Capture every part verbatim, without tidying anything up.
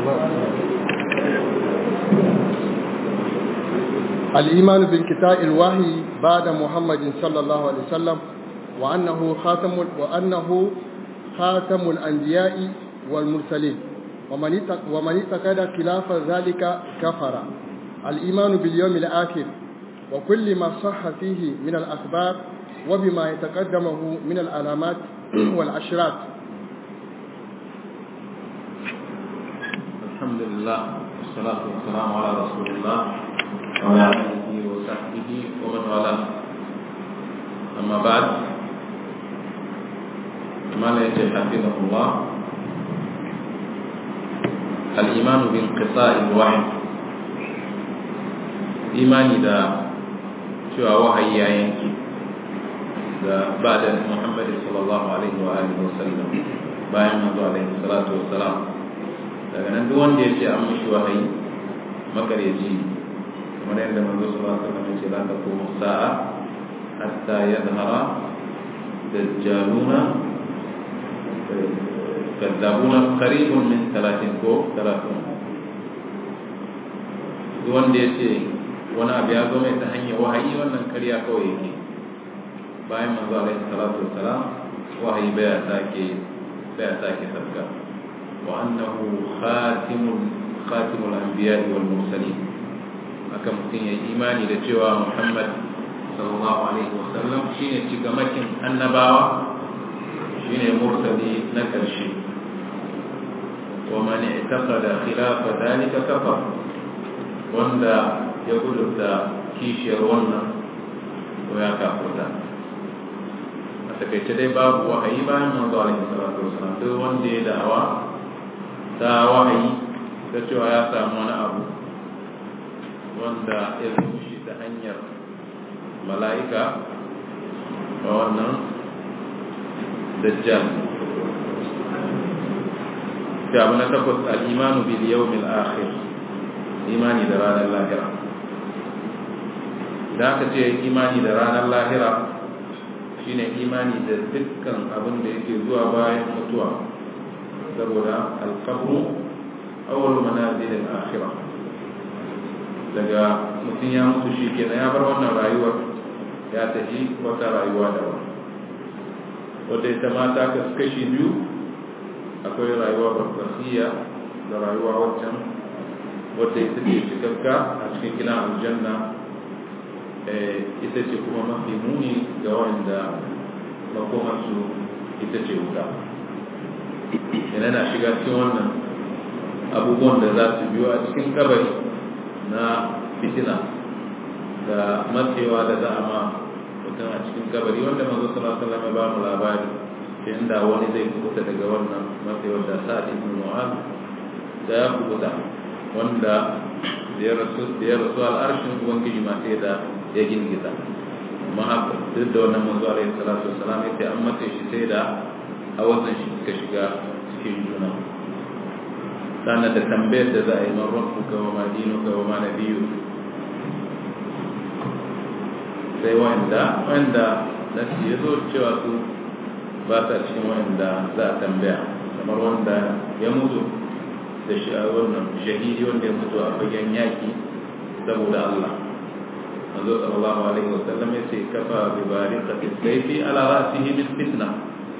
الإيمان بانقطاع الوحي بعد محمد صلى الله عليه وسلم وأنه خاتم وأنه خاتم الأنبياء والمرسلين ومن اعتقد خلاف ذلك كفر. الإيمان باليوم الآخر وكل ما صح فيه من الأخبار وبما يتقدمه من العلامات والأشراط. الحمد لله والصلاة والسلام على رسول الله وعلى آله وصحبه ومن والاه. أما بعد، ما لا حفظه الله، الإيمان بانقطاع الوحي، إيماني دا شو وحي ينكي دا بعد محمد صلى الله عليه وآله وسلم باين منذ عليه الصلاة والسلام. daga nan duk wanda ya ce an mishi wahayi makaryaci, kamar yadda manzo sallallahu alaihi wasallam ya ce la taqumu sa'a hatta yadhhara dajjaluna kadabuna qaribun min talatin ko talatin. Duk wanda ya ce wani abu ya zo mai ta hanyar wahayi, wannan karya kawai yake. Bayan manzo alaihi salatu wassalam wahayi baya sake baya sake sabga. وأنه خاتم خاتم الأنبياء والمرسلين. akan mutum ya imani da cewa Muhammad sallallahu alaihi wasallam shine cikamakin annabawa, shine mursali na karshe. wa man i'taqada khilafa dhalika kafar, wanda ya kudurta kishiyar wannan ko ya kafirta. A takaice dai babu wahayi bayan manzo alaihi salatu wasallam. Duk wanda ya da'awa ta wahayi ta cewa ya samu wani abu wanda ya zo shi ta hanyar mala'ika ba wannan dajjal. ta abu na takwas, al'imanu bil yawmil akhir, imani da ranar lahira. idan aka ce imani da ranar lahira shine imani da dukkan abin da yake zuwa bayan mutuwa, saboda alqabru awwal manazil al-akhirah. daga mutum ya mutu shi kenan ya bar wannan rayuwar, ya tafi wata rayuwa daban, wadda ita ma ta kashi biyu. akwai rayuwa barzakhiyya da rayuwa waccan wadda ita ce cikakka a cikin gina aljanna, ita ce kuma mafi muni ga wanda makomarsu ita ce wuta. yana na shiga cikin wannan abubuwan da za su biyo a cikin kabari na fitina da matsewa da za a ma mutum a cikin kabari, wanda manzo sallallahu alaihi wasallam ya ba mu labari ta inda wani zai kubuta daga wannan matsewar da Sa'ad ibn Mu'adh da ya kubuta, wanda da ya rasu da ya rasu al'arshin ubangiji ma sai da ya girgiza. amma haka duk da wannan manzo alaihi salatu wasallam ya ce an matse shi sai da hawazan shi suka shiga cikin juna. sannan da tambayar da za a yi man rabbuka wa ma dinuka wa ma nabiyuka, sai wanda wanda nasi ya zo cewa su ba sa cikin wanda za a tambaya, kamar wanda ya mutu da shi a wannan shahidi wanda ya mutu a fagen yaki saboda Allah. manzo sallallahu alaihi wasallam ya ce kafa bi bariqati sayfi ala ra'sihi bil fitna.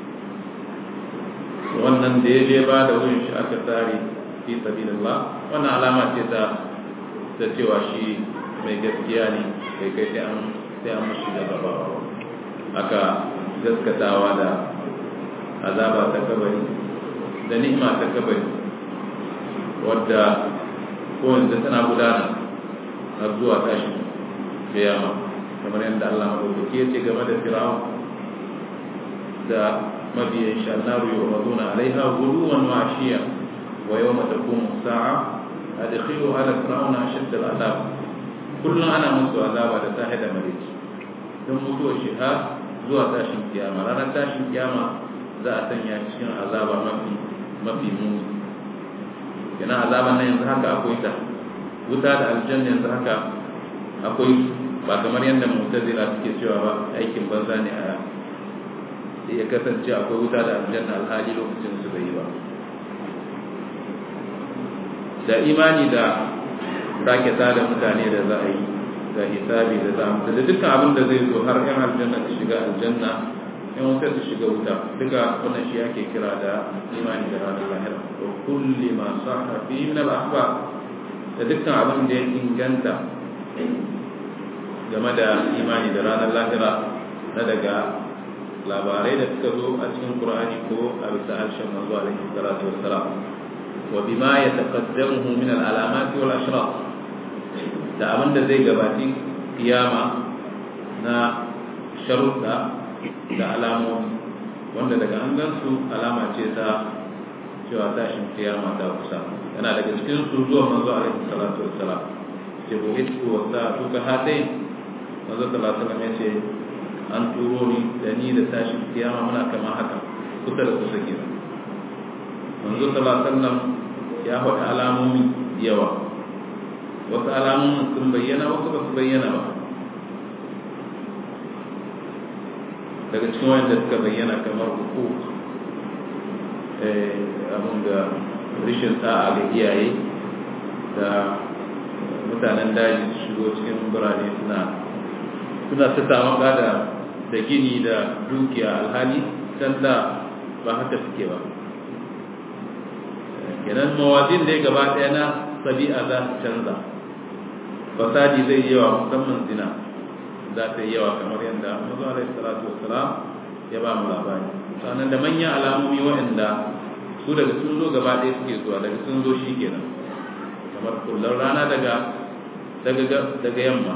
wannan da ya je ba da wurin shi aka tsari fi sabilillah, wannan alama ce ta ta cewa shi mai gaskiya ne, kai kai sai an sai an mushi da gaba. aka gaskatawa da azaba ta kabari da ni'ima ta kabari, wadda ko wanda tana gudana har zuwa tashi kiyama, kamar yadda Allah madaukaki ya ce game da Fir'aun da mabiyan shi, annaru yuraduna alaiha ghuduwan wa ashiya wa yawma taqumu as-sa'a adkhilu ala fir'auna ashadda al-'adab. kullun ana musu azaba da sahi da marici don mutuwar shi har zuwa tashin kiyama. ranar tashin kiyama za a sanya cikin azaba mafi mafi muni. yana azaban nan yanzu haka akwai ta, wuta da aljanna yanzu haka akwai, ba kamar yadda mu'tazila suke cewa ba aikin banza ne a ya kasance akwai wuta da aljanna alhali lokacin su bai yi ba. da imani da sake tada mutane da za a yi da hisabi da za a da dukkan abin da zai zo har yan aljanna su shiga aljanna yan wuta su shiga wuta duka wannan shi ake kira da imani da ranar lahira wa kulli ma sahha fi min al-akhbar da dukkan abin da ya inganta game da imani da ranar lahira na daga labarai da suka zo a cikin Qur'ani ko a bisa harshen manzo alaihi salatu wassalam wa bima yataqaddamuhu min al-alamat wal ashraf da abin da zai gabati kiyama na sharuɗa da alamomi wanda daga an gansu alama ce ta cewa tashin kiyama ta kusa yana daga cikin su zuwa manzo alaihi salatu wassalam ce bo hitu wa sa'atu ka hatai manzo sallallahu alaihi wasallam ya ce an turo ni da ni da tashin kiyama muna kama haka kusa da kusa ke manzo sallallahu alaihi wasallam ya faɗi alamomi yawa wasu alamomin sun bayyana wasu ba su bayyana ba daga cikin wanda suka bayyana kamar uku abin da rishin sa'a ga iyaye da mutanen daji su shigo cikin birane suna suna ta tamaka da da gini da dukiya alhali can da ba haka suke ba kenan mawazin da ya gaba ɗaya na sabi'a za su canza fasadi zai yi yawa musamman zina za ta yi yawa kamar yadda mazu alaihi salatu wassalam ya ba mu labari sannan da manyan alamomi waɗanda su daga sun zo gaba ɗaya suke zuwa daga sun zo shi kenan kamar kullum rana daga daga yamma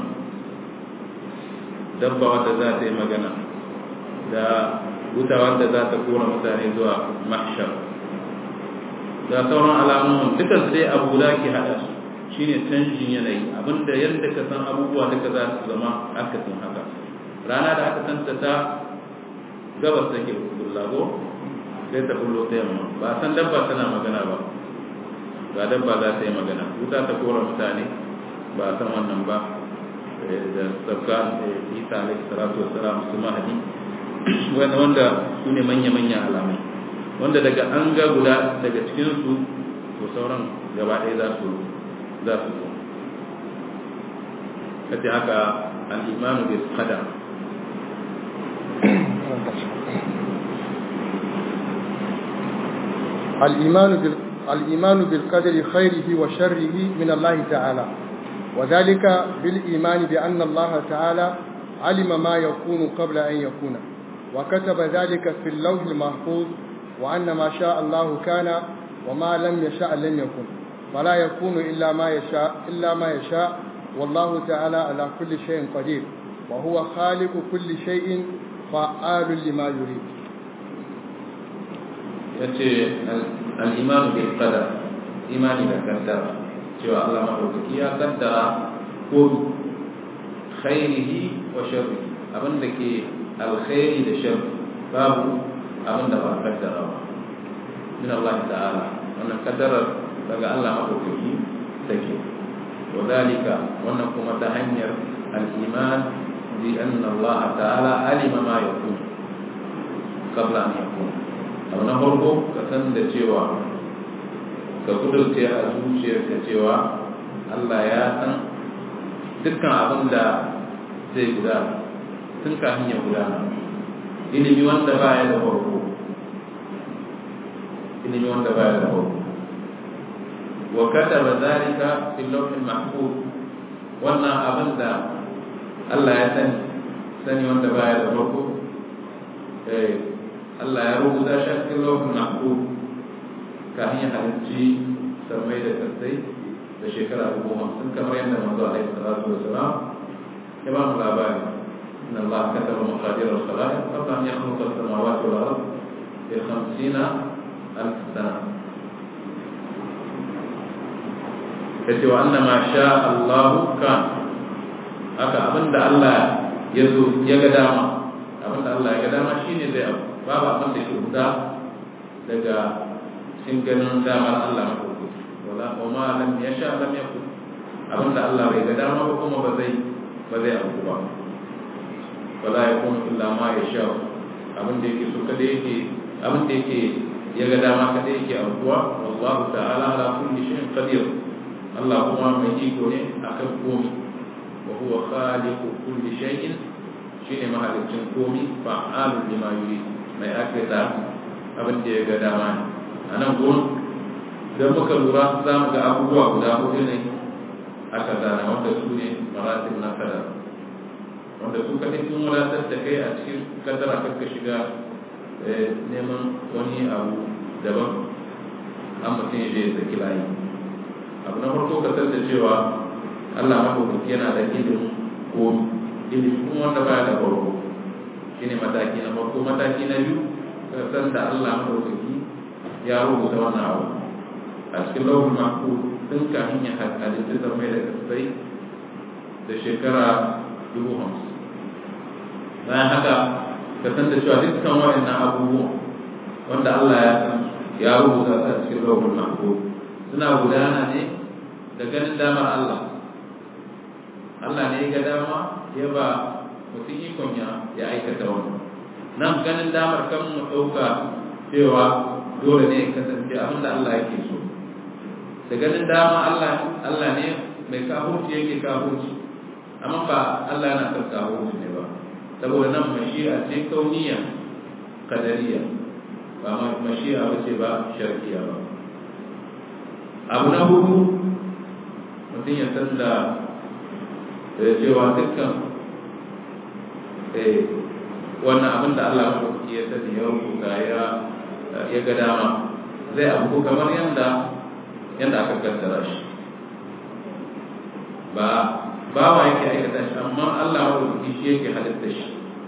dabba wadda za ta yi magana da wuta wadda za ta kora mutane zuwa mahshar da sauran alamomin duka sai abu da ke hada su shine canjin yanayi abinda yadda ka san abubuwa duka za su zama akasin haka rana da aka santa ta gabas take bullago sai ta bullo ta yamma ba san dabba tana magana ba ga dabba za ta yi magana wuta ta kora mutane ba san wannan ba da sabka isa alaihi salatu wassalam su mahadi wanda wanda su ne manya-manya alamai wanda daga an ga guda daga cikinsu to sauran gaba ɗaya za su za su zo kace haka al-imanu bil qadar al-imanu bil al-imanu bil qadari khairihi wa sharrihi min Allah ta'ala وذلك بالإيمان بأن الله تعالى علم ما يكون قبل أن يكون وكتب ذلك في اللوح المحفوظ وأن ما شاء الله كان وما لم يشاء لم يكن فلا يكون إلا ما يشاء إلا ما يشاء والله تعالى على كل شيء قدير وهو خالق كل شيء فعال لما يريد. الإيمان بالقدر إيمان بالقدر cewa Allah madaukaki ya kaddara ko khairihi wa sharrihi abinda ke alkhairi da sharri babu abinda ba kaddara ba min Allah ta'ala wannan kaddara daga Allah madaukaki take wadalika wannan kuma ta hanyar al-iman bi anna Allah ta'ala alima ma yakun qabla an yakun abu na farko ka san da cewa ka kudurce a zuciyarka cewa Allah ya san dukkan abin da zai gudana tun kafin ya gudana ilimi wanda ba ya da farko ilimi wanda ba ya da farko wa kataba zalika fil lawhil mahfuz wannan abin da Allah ya sani sani wanda ba ya da farko eh Allah ya rubuta shi a cikin lawhil mahfuz kafin ya halicci samai da kasai da shekara dubu hamsin kamar yadda manzo alaihi salatu wassalam ya ba mu labari inna Allah kataba maqadir al-khalaiq qabla an yakhluqa as-samawati wal ard bi khamsina alf sana kace wa anna ma sha Allah kan haka abinda Allah ya zo ya ga dama abinda Allah ya ga dama shine zai abu babu abin da ke huda daga cikin ganin damar Allah maɗauki wala kuma lam ya sha lam ya kun abinda Allah bai ga dama ba kuma ba zai ba zai abu ba wala ya kun illa ma ya sha abinda yake so kada yake abinda yake ya ga dama kada yake abuwa wallahu ta'ala ala kulli shay'in qadir Allah kuma mai iko ne akan komi wa huwa khaliqu kulli shay'in shine mahalicin komi fa'alun lima yurid mai akata abin da ya ga dama ne anan gun da muka lura za mu ga abubuwa guda hudu ne aka zana wanda su ne maratib na kadar wanda su kaɗai sun wadatar da kai a cikin kadara kakka shiga neman wani abu daban an mutum ya je saki layi abu na farko kasar da cewa Allah maɗaukaki yana da ilimin ko ilimin wanda baya da farko shine mataki na farko mataki na biyu kasar da Allah maɗaukaki ya rubuta wannan abu a cikin lauhul mahfuz tun kafin ya halitta da mai da kasai da shekara dubu hamsin bayan haka ka san da cewa dukkan waɗannan abubuwa wanda Allah ya san ya rubuta a cikin lauhul mahfuz suna gudana ne da ganin damar Allah Allah ne ya ga dama ya ba mutum ikon ya aikata wannan nan ganin damar kan mu ɗauka cewa dole ne ya kasance abin da Allah yake so da ganin dama Allah Allah ne mai kafurci yake kafurci amma ba Allah yana son kafurci ne ba saboda nan mashi'a ce kauniya kadariya ba mashi'a ba ce ba shar'iyya ba abu na hudu mutum ya san da cewa dukkan wannan abin da Allah ya sani ya rubuta ya ga dama zai abu kamar yadda yadda aka kaddara shi ba ba wa yake aikata shi amma Allah maɗaukaki shi yake halitta shi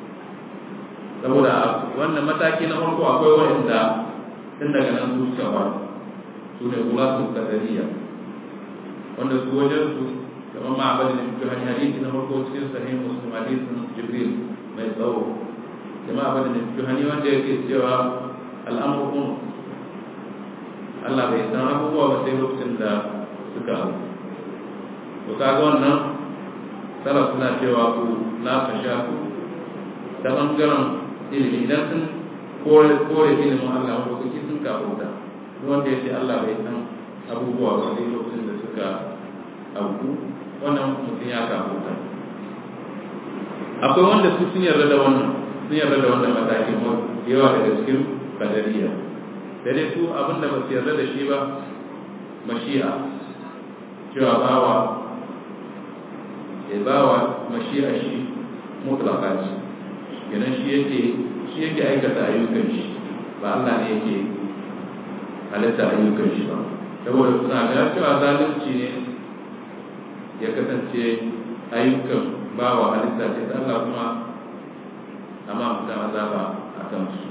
saboda wannan mataki na farko akwai waɗanda tun daga nan su suka ba su ne kula su kadariya wanda su wajen su kamar ma'abadin da fito hanyar hadisi na farko cikin sahih muslim hadisin jibril mai tsawo da ma'abadin da fito hanyar wanda yake cewa al'amurkun Allah bai san abubuwa ba sai lokacin da suka hau to kaga wannan salaf suna cewa ku la tashaku da bangaren ilimi idan sun kore kore ilimin Allah ko kike sun kafuta wanda yace Allah bai san abubuwa ba sai lokacin da suka auku wannan mutum ya kafuta akwai wanda su sun yarda da wannan sun yarda da wannan matakin yawa daga cikin kadariya da dai su abinda ba su yarda da shi ba mashi'a cewa bawa ya bawa mashi'a shi mutlaka ce kenan shi yake shi yake aikata ayyukan shi ba Allah ne yake halitta ayyukan shi ba saboda suna ga cewa zalunci ne ya kasance ayyukan bawa halitta ce da Allah kuma amma mutum azaba a kansu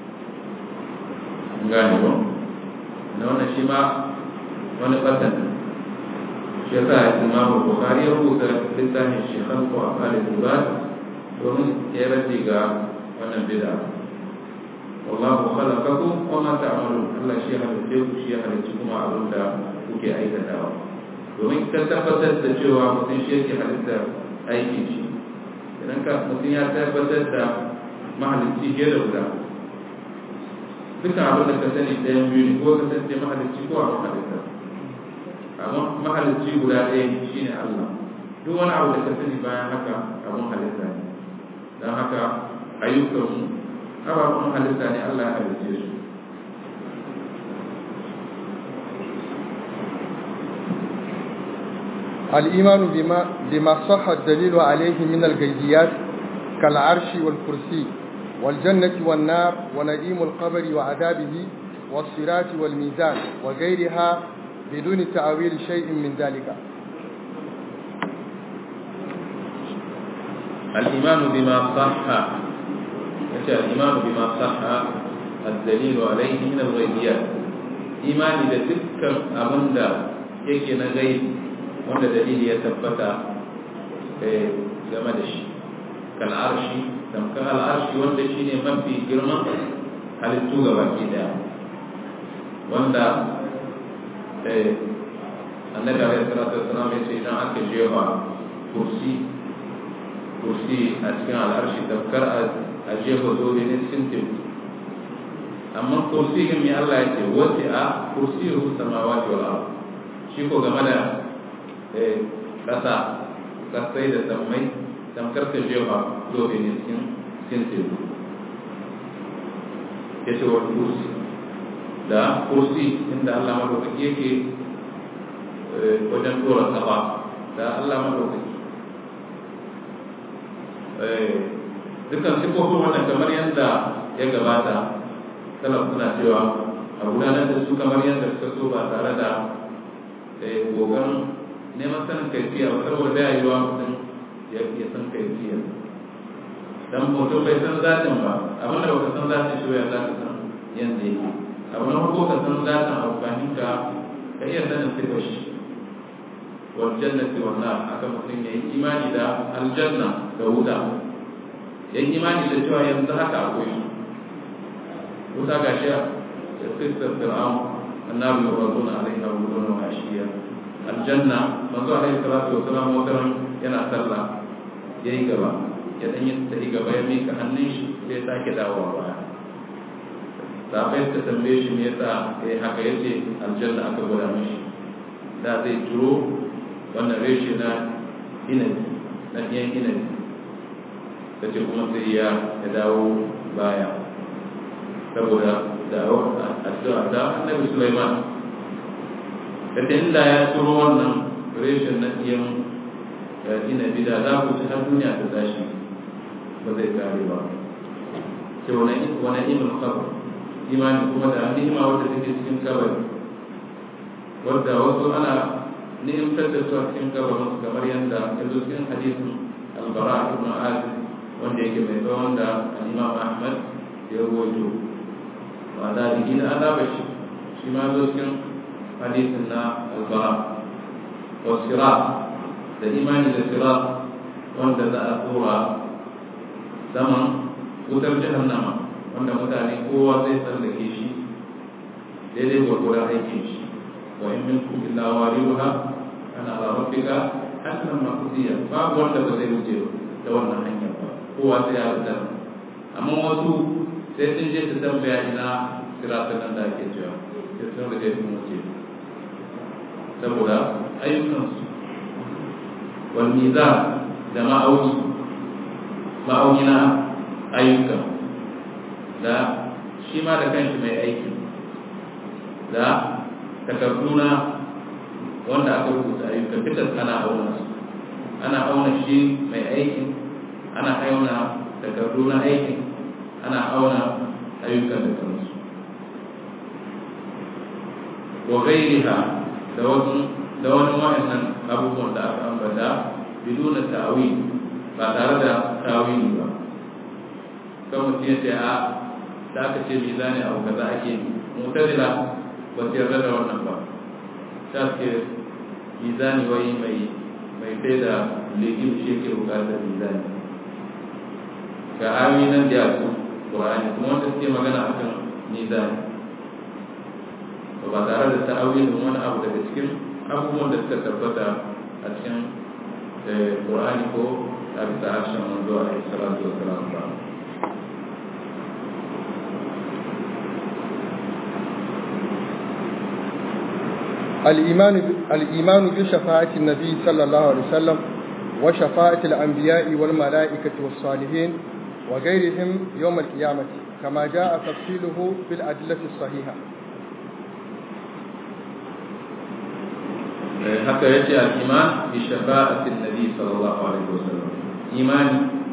gane ba na wannan shi ma wani ɓatan shi ya sa imamu Bukhari ya rubuta littafin shi khalqu af'al al-ibad domin ya rage ga wannan bid'a wallahu khalaqakum wa ma ta'malun Allah shi halitta ku shi halitta kuma abin da kuke aikatawa domin ka tabbatar da cewa mutum shi yake halitta aikin shi idan ka mutum ya tabbatar da mahalicci ke da guda dukkan abin da ka sani ɗayan biyu ne ko ka sance mahalicci ko a mahalitta amma mahalicci guda ɗaya shi ne Allah duk wani abu da ka sani bayan haka abin halitta ne don haka ayyukanmu ababen halitta ne Allah ya halitte su الإيمان بما بما صح الدليل عليه من الغيبيات كالعرش والكرسي والجنة والنار ونعيم القبر وعذابه والصراط والميزان وغيرها بدون تعويل شيء من ذلك. الإيمان بما صح الإيمان بما صح الدليل عليه من الغيبيات إيمان بتذكر أبدا يكن غيب wanda dalili ya tabbata game da shi kal'arshi tamkar al'arshi wanda shi ne mafi girman halittu gaba ke daya wanda annabi alaihi salatu wasalam ya ce idan aka jefa kursi kursi a cikin al'arshi tamkar a jefa zobe ne cikin teku amma kursi gami Allah ya ce wace a kursi ruhu samawati wal ardh shi ko game da ƙasa ƙasai da sammai tamkar ka jefa zobe ne cikin teku ya ce wa kursi da kursi inda Allah madaukaki yake wajen tura kafa da Allah madaukaki dukkan sifofin wannan kamar yadda ya gabata salaf suna cewa a gudanar da su kamar yadda suka so ba tare da gogon neman sanin kaifiya ba saboda ya yi wa mutum ya san kaifiya dan mutum bai san zatin ba abin da baka san zatin shi ya za ka san yadda yake abu na farko ka san zatin amfanin ka ka iya sanin sifar shi wal jannati wan nar aka mutum ya yi imani da aljanna da wuta ya yi imani da cewa yanzu haka akwai wuta gashi ya fistar fir'aun annabi yuraduna alaiha wudunan wa ashiya aljanna manzo alaihi salatu wasalam wataran yana sallah yayi gaba ya dan yi ta gaba ya mika hannun shi sai sake dawowa baya sabai ta tambaye shi me yasa eh haka yace aljanna aka gwada mishi da zai turo wannan reshe na inabi na ɗiyan inabi ta ce kuma sai ya dawo baya saboda da'awar addu'a da annabi Sulaiman da inda ya turo wannan reshen na ɗiyan inabi da za ku ci har duniya ta tashi ba zai kare ba ce wani imin kabar imani kuma da ni'ima wadda take cikin kabari wadda wasu ana ni'imtar da su a cikin kabarin kamar yadda ya zo cikin hadisin albara ibn azib wanda yake mai tsawon da imam ahmad ya rawaito wa da digin azaba shi shi ma zo cikin hadisin na albara wa sirat da imani da sirat wanda za a tsora saman wutar jahannama wanda mutane kowa zai tsallake shi daidai gwargwadon aikin shi wa in minkum illa wariduha ana ala rabbika hasan maqdiya babu wanda ba zai wuce da wannan hanyar ba kowa sai ya rubuta amma wasu sai sun je su tambaya ina siratun nan da ake cewa sai sun rage sun wuce saboda ayyukansu wal mizan da ma'auni ma'auni na ayyuka da shi ma da kanshi mai aiki da takarduna wanda aka rubuta ayyuka duka ana auna su ana auna shi mai aikin ana auna takarduna aikin ana auna ayyukan da kansu wa gairiha da wasu da wani wa'annan abubuwan da aka ambata biduna ta'wil ba tare da tawili ba kan mutum ya ce a da aka ce mizani abu kaza ake yi mutazila ba su yarda da wannan ba ta ce mizani wai mai mai sai da legim shi ke bukatar mizani ga ayoyi nan da yaku ƙur'ani kuma wanda suke magana akan mizani ba tare da ta'awilin wani abu daga cikin abubuwan da suka tabbata a cikin ƙur'ani ko a bisa harshen manzo alaihi salatu wassalam ba الإيمان الإيمان بشفاعة النبي صلى الله عليه وسلم وشفاعة الأنبياء والملائكة والصالحين وغيرهم يوم القيامة كما جاء تفصيله في الأدلة الصحيحة. حتى يأتي الإيمان بشفاعة النبي صلى الله عليه وسلم إيمان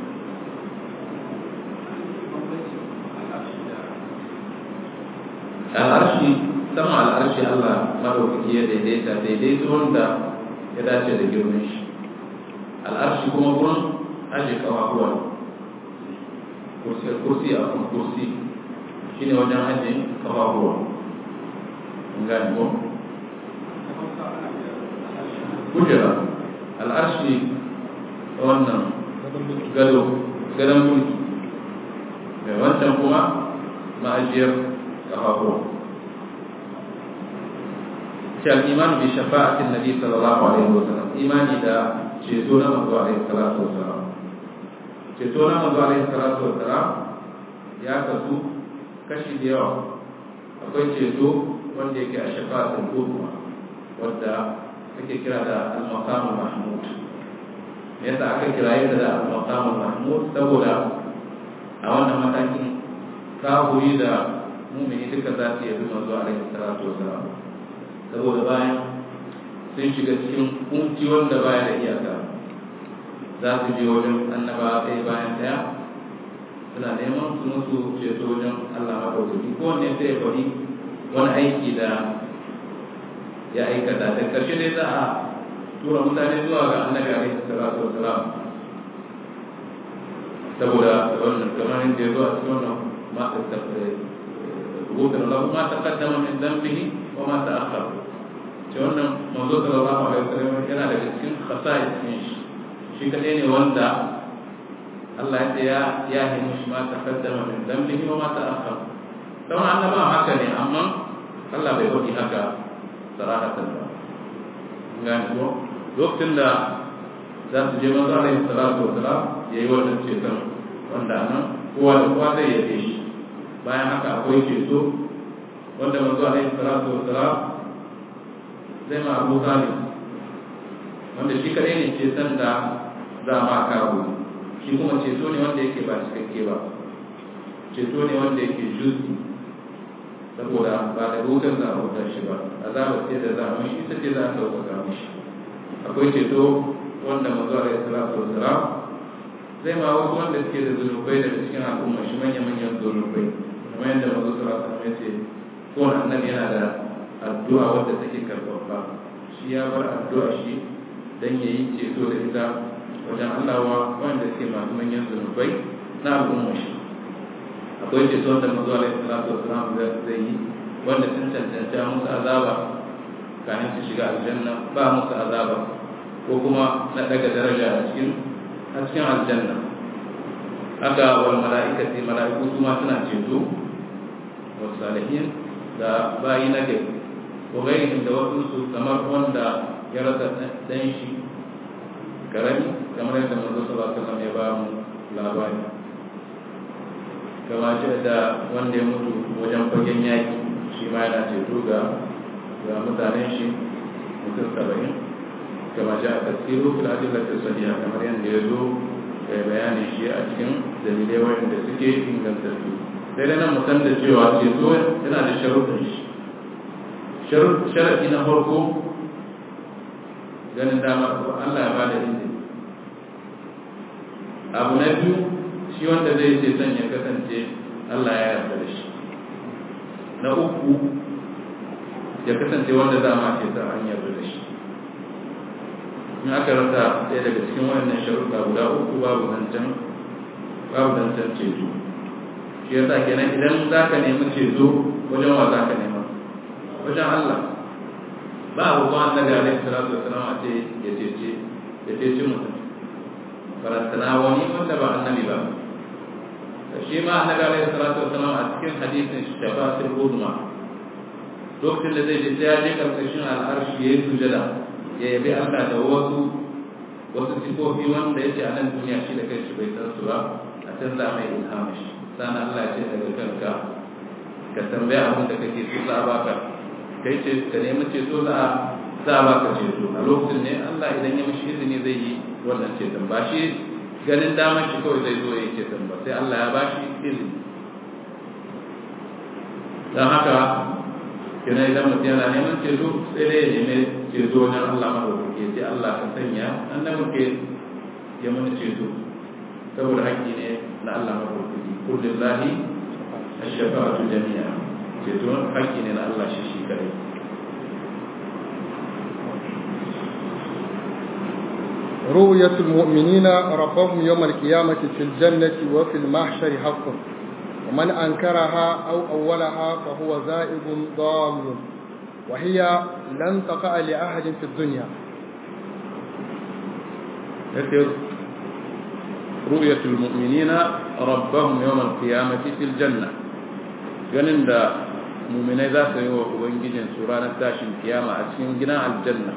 العرش sama al'arshi Allah madaukaki ya daidaita daidaito wanda ya dace da girman shi al'arshi kuma gurin aje kawahuwa kursi kursi a kan kursi shine wajen aje kawahuwa mun gani ko kujera al'arshi wannan gado gadon mulki da wancan kuma ma'ajiyar kawahuwa الإيمان بشفاعة النبي صلى الله عليه وسلم إيمان إذا جئتنا منذ عليه الصلاة والسلام جئتنا منذ عليه الصلاة والسلام يا كسو كشي ديو أقول جئتو وندي كأشفاعة الأمة ودا ake kira da al-maqamul mahmud. Yasa aka kira yadda da al-maqamul mahmud saboda a wannan matakin kafiri da mu'mini duka za su yabi manzo alaihi salatu wasalam, saboda bayan sun shiga cikin kunci wanda baya da iyaka, za su je wajen annaba ɗaya bayan ɗaya suna neman su musu ceto wajen Allah maɗaukaki. Ko wanne sai ya faɗi wani aiki da ya aikata, da ƙarshe dai za a tura mutane zuwa ga annabi alaihi salatu wasalam, saboda wannan kamar yadda ya zo a cikin wannan masu tafsirai rubutun Allah ma taqaddama min dhanbihi wa ma ta'akhkhar. Ce wannan manzo sallallahu alaihi wasallam yana daga cikin khasa'is din shi, shi kadai ne wanda Allah ya ce ya ya himu shi ma taqaddama min dhanbihi wa ma ta'akhkhar. Don annaba haka ne, amma Allah bai faɗi haka sarahatan ba. Gani ko lokacin da za su je manzo alaihi salatu wasalam yayi wannan ceton wanda nan kowa da kowa zai yabe shi. Bayan haka akwai ceto wanda manzo alaihi salatu wasalam zai ma Abu Talib, wanda shi kadai ne ceton da za ma kawo, shi kuma ceto ne wanda yake ba cikakke ba, ceto ne wanda yake juzi, saboda ba da wutar za a wutar shi ba, azabar ce da za a mishi ita ce za a sauƙaƙa mishi. Akwai ceto wanda manzo alaihi salatu wasalam zai ma wasu wanda suke da zunubai daga cikin al'umma shi manya-manyan zunubai, kamar yadda manzo sallallahu alaihi wasallam ya ce kowane annabi yana da addu'a wadda take karɓaɓɓa, shi ya bar addu'a shi dan yayi ceto da ita wajen Allah wa wanda suke masu manyan zunubai na al'umma shi. Akwai ceto wanda manzo alaihi salatu wasallam zai yi wanda sun cancanta musu azaba kafin su shiga aljanna, ba musu azaba ko kuma na daga daraja a cikin a cikin aljanna. Haka wal mala'ikati, mala'iku su ma suna ceto wa salihin da bayi na gari ko gairi da wasu su kamar wanda ya rasa dan shi karami, kamar yadda manzo sallallahu alaihi wasallam ya ba mu labari, kamar da wanda ya mutu wajen fagen yaki shi ma yana ceto ga ga mutanen shi mutum saba'in, kamar ja a tasiru fil adillatis sahiha, kamar yadda ya zo ya bayani shi a cikin dalilai wanda suke ingantattu. Sai dai nan mutan da cewa ceto yana da sharuɗin shi. Sharaɗi na farko ganin dama Allah ya bada izini. Abu na biyu, shi wanda zai ceton ya kasance Allah ya yarda da shi. Na uku, ya kasance wanda za ma ceta an yarda da shi. In aka rasa ɗaya daga cikin wannan sharuɗa guda uku, babu zancen babu zancen ceto. Shi yasa kenan idan za ka nemi ceto wajen wa za ka nema, wajen Allah. Ba abu ba annabi alaihi salatu wasalam a ce ya cece ya cece mutum, farantana wani wanda ba annabi ba. Shi ma annabi alaihi salatu wasalam a cikin hadisin shafatul uzma, lokacin da zai je sai ya je karkashin al'arshi ya yi sujada ya yabi Allah da wasu wasu sifofi wanda ya ce a nan duniya shi da kai shi bai san su ba, a can za mai ilhamishi. Sannan Allah ce daga kanka ka tambaya abin da kake so za a baka, kai ce ka nemi ceto za a za a baka ceto. A lokacin ne Allah idan ya mishi izini zai yi wannan ceton, ba shi ganin damar shi kawai zai zo ya yi ceton ba, sai Allah ya ba shi izini. Don haka kina idan mutum yana neman ceto sai dai ya nemi ceto wajen Allah madaukake, sai Allah ka sanya annabin ke ya mana ceto, saboda haƙƙi ne na Allah madaukake. Kullillahi ash-shafa'atu jami'a, ceto haƙƙi ne na Allah shi shi kadai. رؤية المؤمنين ربهم يوم القيامة في الجنة وفي المحشر حق، ومن أنكرها أو أولها فهو زائغ ضال، وهي لن تقع لأحد في الدنيا. رؤية المؤمنين ربهم يوم القيامة في الجنة، ganin da mu'minai za su yi wa ubangijin su ranar tashin kiyama a cikin gidan aljanna.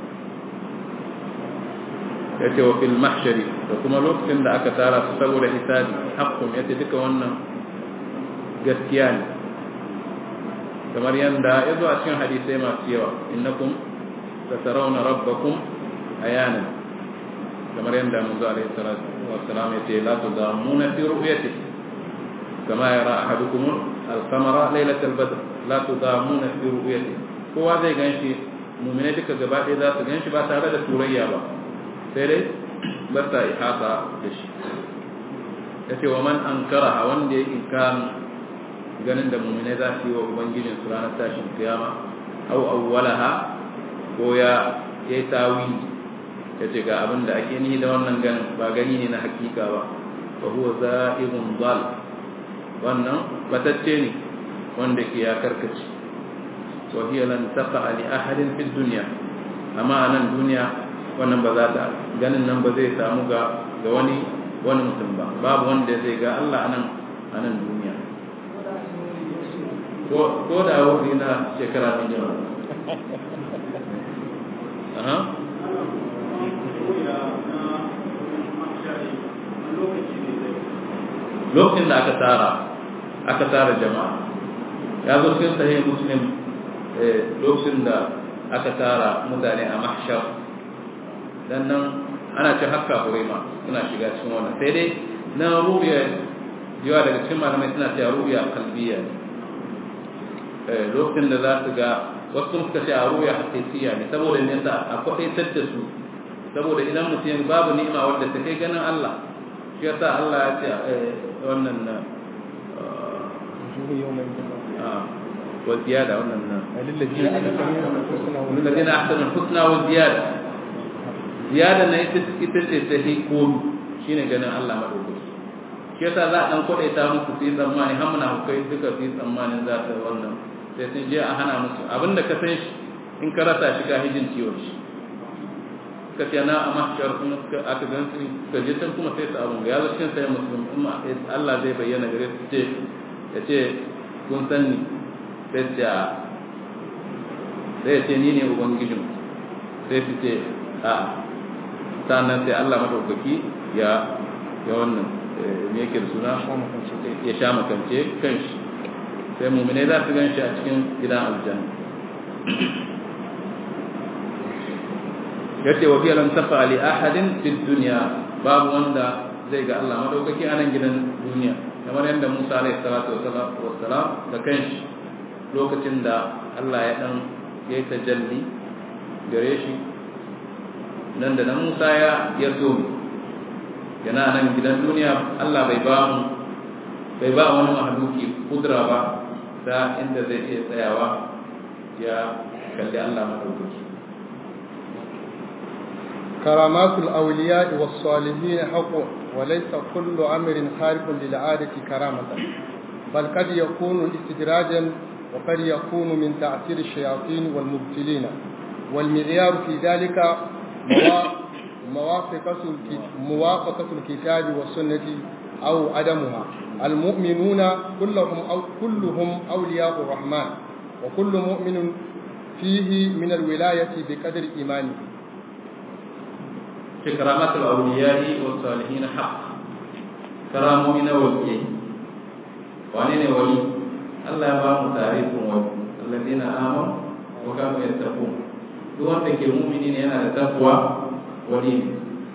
Yace wa fil mahshari, da kuma lokacin da aka tara su saboda hisabi, haqqun, yace duka wannan gaskiya ne, kamar yanda ya zo a cikin hadisai masu yawa, innakum satarawna rabbakum ayanan kamar yadda manzo alaihi salatu wassalam ya ce la tudamuna fi ru'yatihi kama yara ahadukum al-qamara laylatal badr la tudamuna fi ru'yatihi kowa zai ganshi mu'mine duka gaba ɗaya za su ganshi ba tare da turayya ba sai dai ba ta ihata da shi yace wa man ankara wanda ya inkan ganin da mu'mine za su yi wa ubangijin su ranar tashin kiyama aw awwalaha ko ya yayi tawili yace ga abin da ake nihi da wannan ganin ba gani ne na hakika ba fa huwa za'ibun dal wannan batacce ne wanda ke ya karkace wa hiya lan taqa li ahadin fi dunya amma nan duniya wannan ba za ta ganin nan ba zai samu ga ga wani wani mutum ba babu wanda zai ga Allah anan anan duniya ko ko da wuri na shekara mai jama'a aha lokacin da aka tara aka tara jama'a ya zo cikin sahih muslim lokacin da aka tara mutane a mahshar dan nan ana ce hakka hurema suna shiga cikin wannan sai dai na rubiya yawa daga cikin malamai suna cewa rubiya kalbiya eh lokacin da za su ga wasu suka ce a rubiya hakkiya ne saboda ne sa a kwadaitar da su saboda idan mutum babu ni'ima wadda ta kai ganin Allah shi yasa Allah ya ce wannan na wa ziyada wannan na lillazina ahsanu husna wa ziyada ziyada na ita ita ce ta hikuru shine ganin Allah madaukaki shi yasa za a dan kwadaita musu su yi tsammani har muna hukai duka su yi tsammanin za ta wannan sai sun je a hana musu abinda ka san shi in ka rasa shi ka hijin ciwon shi ka ce na a mahshar kuma aka gan su ka je can kuma sai su abun ya zo cikin sai musulmi kuma Allah zai bayyana gare su ce ya ce kun san ni sai ce a sai ya ce ni ne ubangijin sai su ce a sannan sai Allah madaukaki ya ya wannan me yake da suna ya sha makance kanshi sai mu'mine za su gan shi a cikin gidan aljanna yace wa biya lam tafa li ahadin fi dunya babu wanda zai ga Allah madaukaki a nan gidan duniya kamar yadda Musa alaihi salatu wassalam da kanshi lokacin da Allah ya dan yayi tajalli gare shi nan da nan Musa ya ya so yana nan gidan duniya Allah bai ba mu bai ba wani mahluki kudura ba da inda zai iya tsayawa ya kalli Allah madaukaki كرامات الأولياء والصالحين حق وليس كل أمر خارق للعادة كرامة بل قد يكون استدراجا وقد يكون من تأثير الشياطين والمبتلين والمعيار في ذلك موافقة موافقة الكتاب والسنة أو عدمها المؤمنون كلهم أو كلهم أولياء الرحمن وكل مؤمن فيه من الولاية بقدر إيمانه كرامات الأولياء والصالحين حق كرامة من ولي وعنين ولي الله يبارك تعريفهم الذين آمنوا وكانوا يتقون دون ذكر المؤمنين أنا التقوى ولي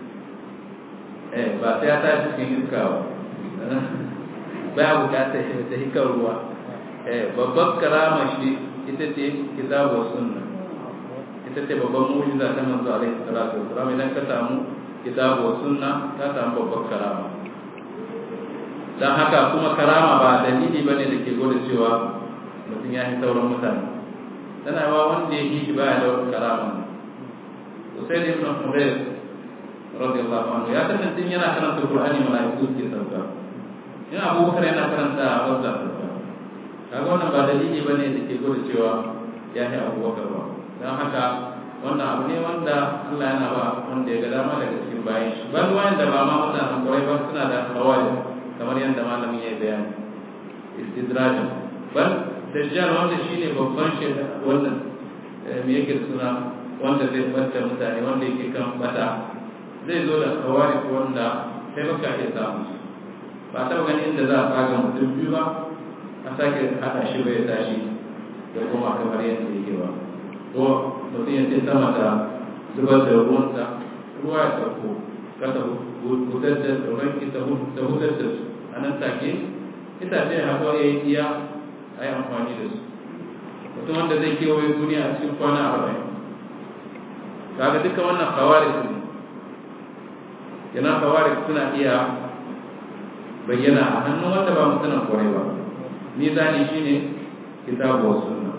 eh ba sai ta cikin iskawa ba bukata ta hikarwa eh babbar karama shi ita ce kitabu sunna ita ce babban mu'jiza ta manzo alaihi salatu wasallam idan ka samu kitabu sunna ka samu babbar karama dan haka kuma karama ba dalili bane da ke gode cewa mutum ya yi sauran mutane tana yawa wanda ya yi shi baya da karama Usayd ibn Hudayr radiyallahu anhu ya kasance yana karanta Qur'ani malaiku ke sauka in Abu Bakar yana karanta a wazza kaga wannan ba dalili bane da ke gode cewa ya yi Abu Bakar ba dan haka wannan abu ne wanda Allah yana ba wanda ya ga dama daga cikin bayan shi ban wanda ba ma mutanen kwarai ba suna da kawai kamar yadda malamin ya bayani istidraj bal dajjal wanda shine babban shi wannan me yake suna wanda zai bata mutane wanda yake kan bata zai zo da kawai wanda sai baka iya samu ba ta gani inda za a kaga mutum biyu ba a sake hada shi bai tashi da kuma kamar yadda yake ba ko mutum ya ce sama ta zubar da ruwanta ruwa ya sauko kasa hutar da tsoron ita hutar da su a nan take itace ya haɗuwa ya yi iya a yi amfani da su mutum wanda zai kewaye duniya a cikin kwana arba'in kaga duka wannan kawari su ne yana kawari suna iya bayyana a hannun wanda ba mutunan kwarai ba mizani shine kitabu wa sunna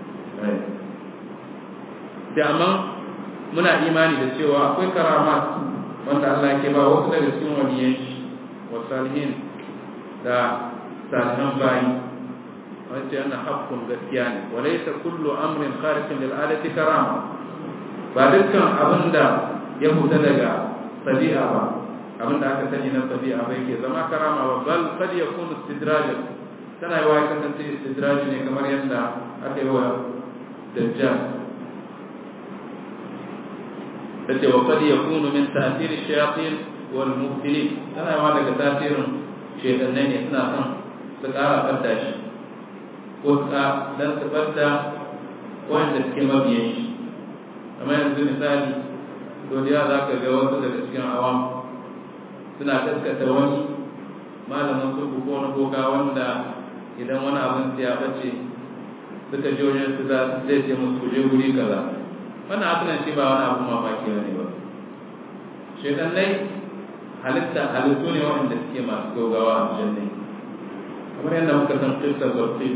sai amma muna imani da cewa akwai karamat wanda Allah ke ba wasu daga cikin waliyan shi wa salihin da salihan bayi wacce ana haƙƙun gaskiya ne wa laysa kullu amrin khariqin lil adati karama ba dukkan abinda ya fita daga tabi'a ba abinda aka sani na tabi'a bai ke zama karama ba bal qad yakunu istidraj tana yi wa kasance istidraj ne kamar yadda aka yi wa dajjal tace wa qad yakunu min ta'thir ash-shayatin wal mubtilin tana yi wa daga tasirin shaytanai ne suna son su ƙara fadda shi ko ta dan su fadda wanda suke mabiyan shi amma yanzu misali dodiya za ka ga wasu daga cikin awam suna kaskata wani malamin sulhu ko wani boka wanda idan wani abin ya bace suka je wajen su za zai ce musu kuje guri kaza wannan abin shi ba wani abu mamaki ne ba shedannai halitta halittu ne wanda suke masu gaugawa a janna kamar yadda muka san kissa zarfi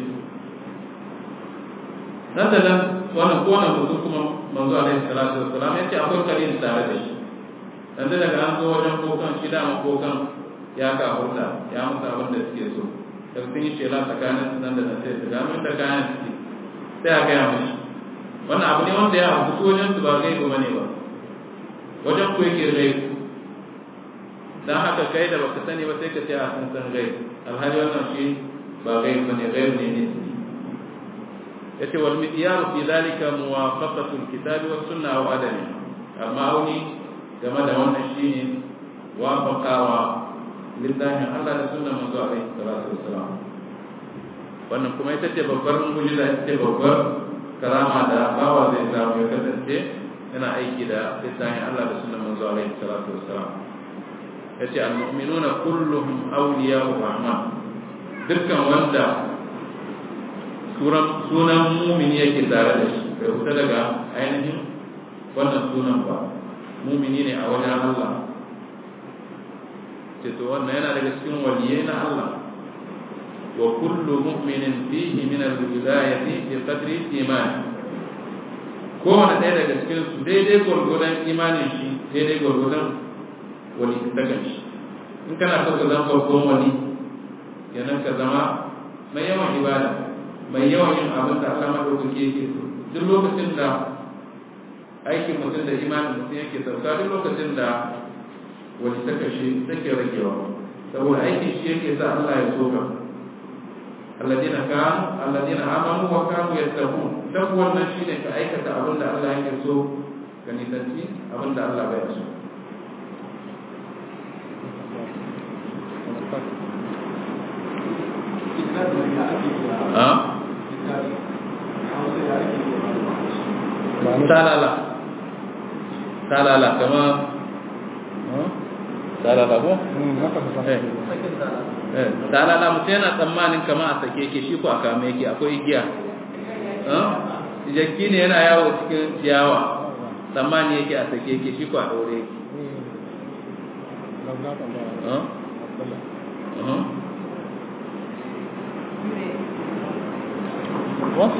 nan da nan wannan kowane mutum kuma manzo alaihi salatu wassalam ya ce akwai kalin tare da shi dan daga an zo wajen kokan shi da kokan ya ka hurta ya musu abin da suke so da sun yi shela tsakanin nan da nan sai su gano da kayan suke sai a gaya mishi wannan abu ne wanda ya abu su wajen su ba gaibu bane ba wajen ku yake gaibu dan haka kai da baka sani ba sai ka ce a san san gaibu alhali wannan shi ba gaibu bane gaibu ne ne yace wal miqyar fi zalika muwafaqatu alkitabi was sunnah wa adami amma auni game da wannan shine wafaqawa lillahi Allah da sunnar manzo alaihi salatu wassalam wannan kuma ita ce babbar mu'jiza ita ce babbar karama da bawa zai samu ya kasance yana aiki da lillahi Allah da sunnar manzo alaihi salatu wassalam yace almu'minuna kulluhum awliya'ur rahman dukkan wanda sunan mumini yake tare da shi bai fita daga ainihin wannan sunan ba mumini ne a wajen Allah ce to wannan yana daga cikin waliyai na Allah wa kullu mu'minin fihi min al-wilayati bi qadri imani kowane ɗaya daga cikin su daidai gwargwadon imanin shi daidai gwargwadon wali daga shi in kana so ka zama babban wali yanan ka zama mai yawan ibada mai yawan yin abin da Allah madaukake yake so duk lokacin da aikin mutum da imanin mutum yake sauka duk lokacin da wani ta kashe take ragewa saboda aikin shi yake sa Allah ya so ka alladina kanu alladina amanu wa kanu yattaqun duk wannan shine ka aikata abin da Allah yake so ka nisanci abin da Allah bai so ha talala talala kama talala ko eh talala mutum yana tsammanin kama a sake yake shi ko a kame yake akwai igiya jakki ne yana yawo cikin ciyawa tsammani yake a sake yake shi ko a daure yake What?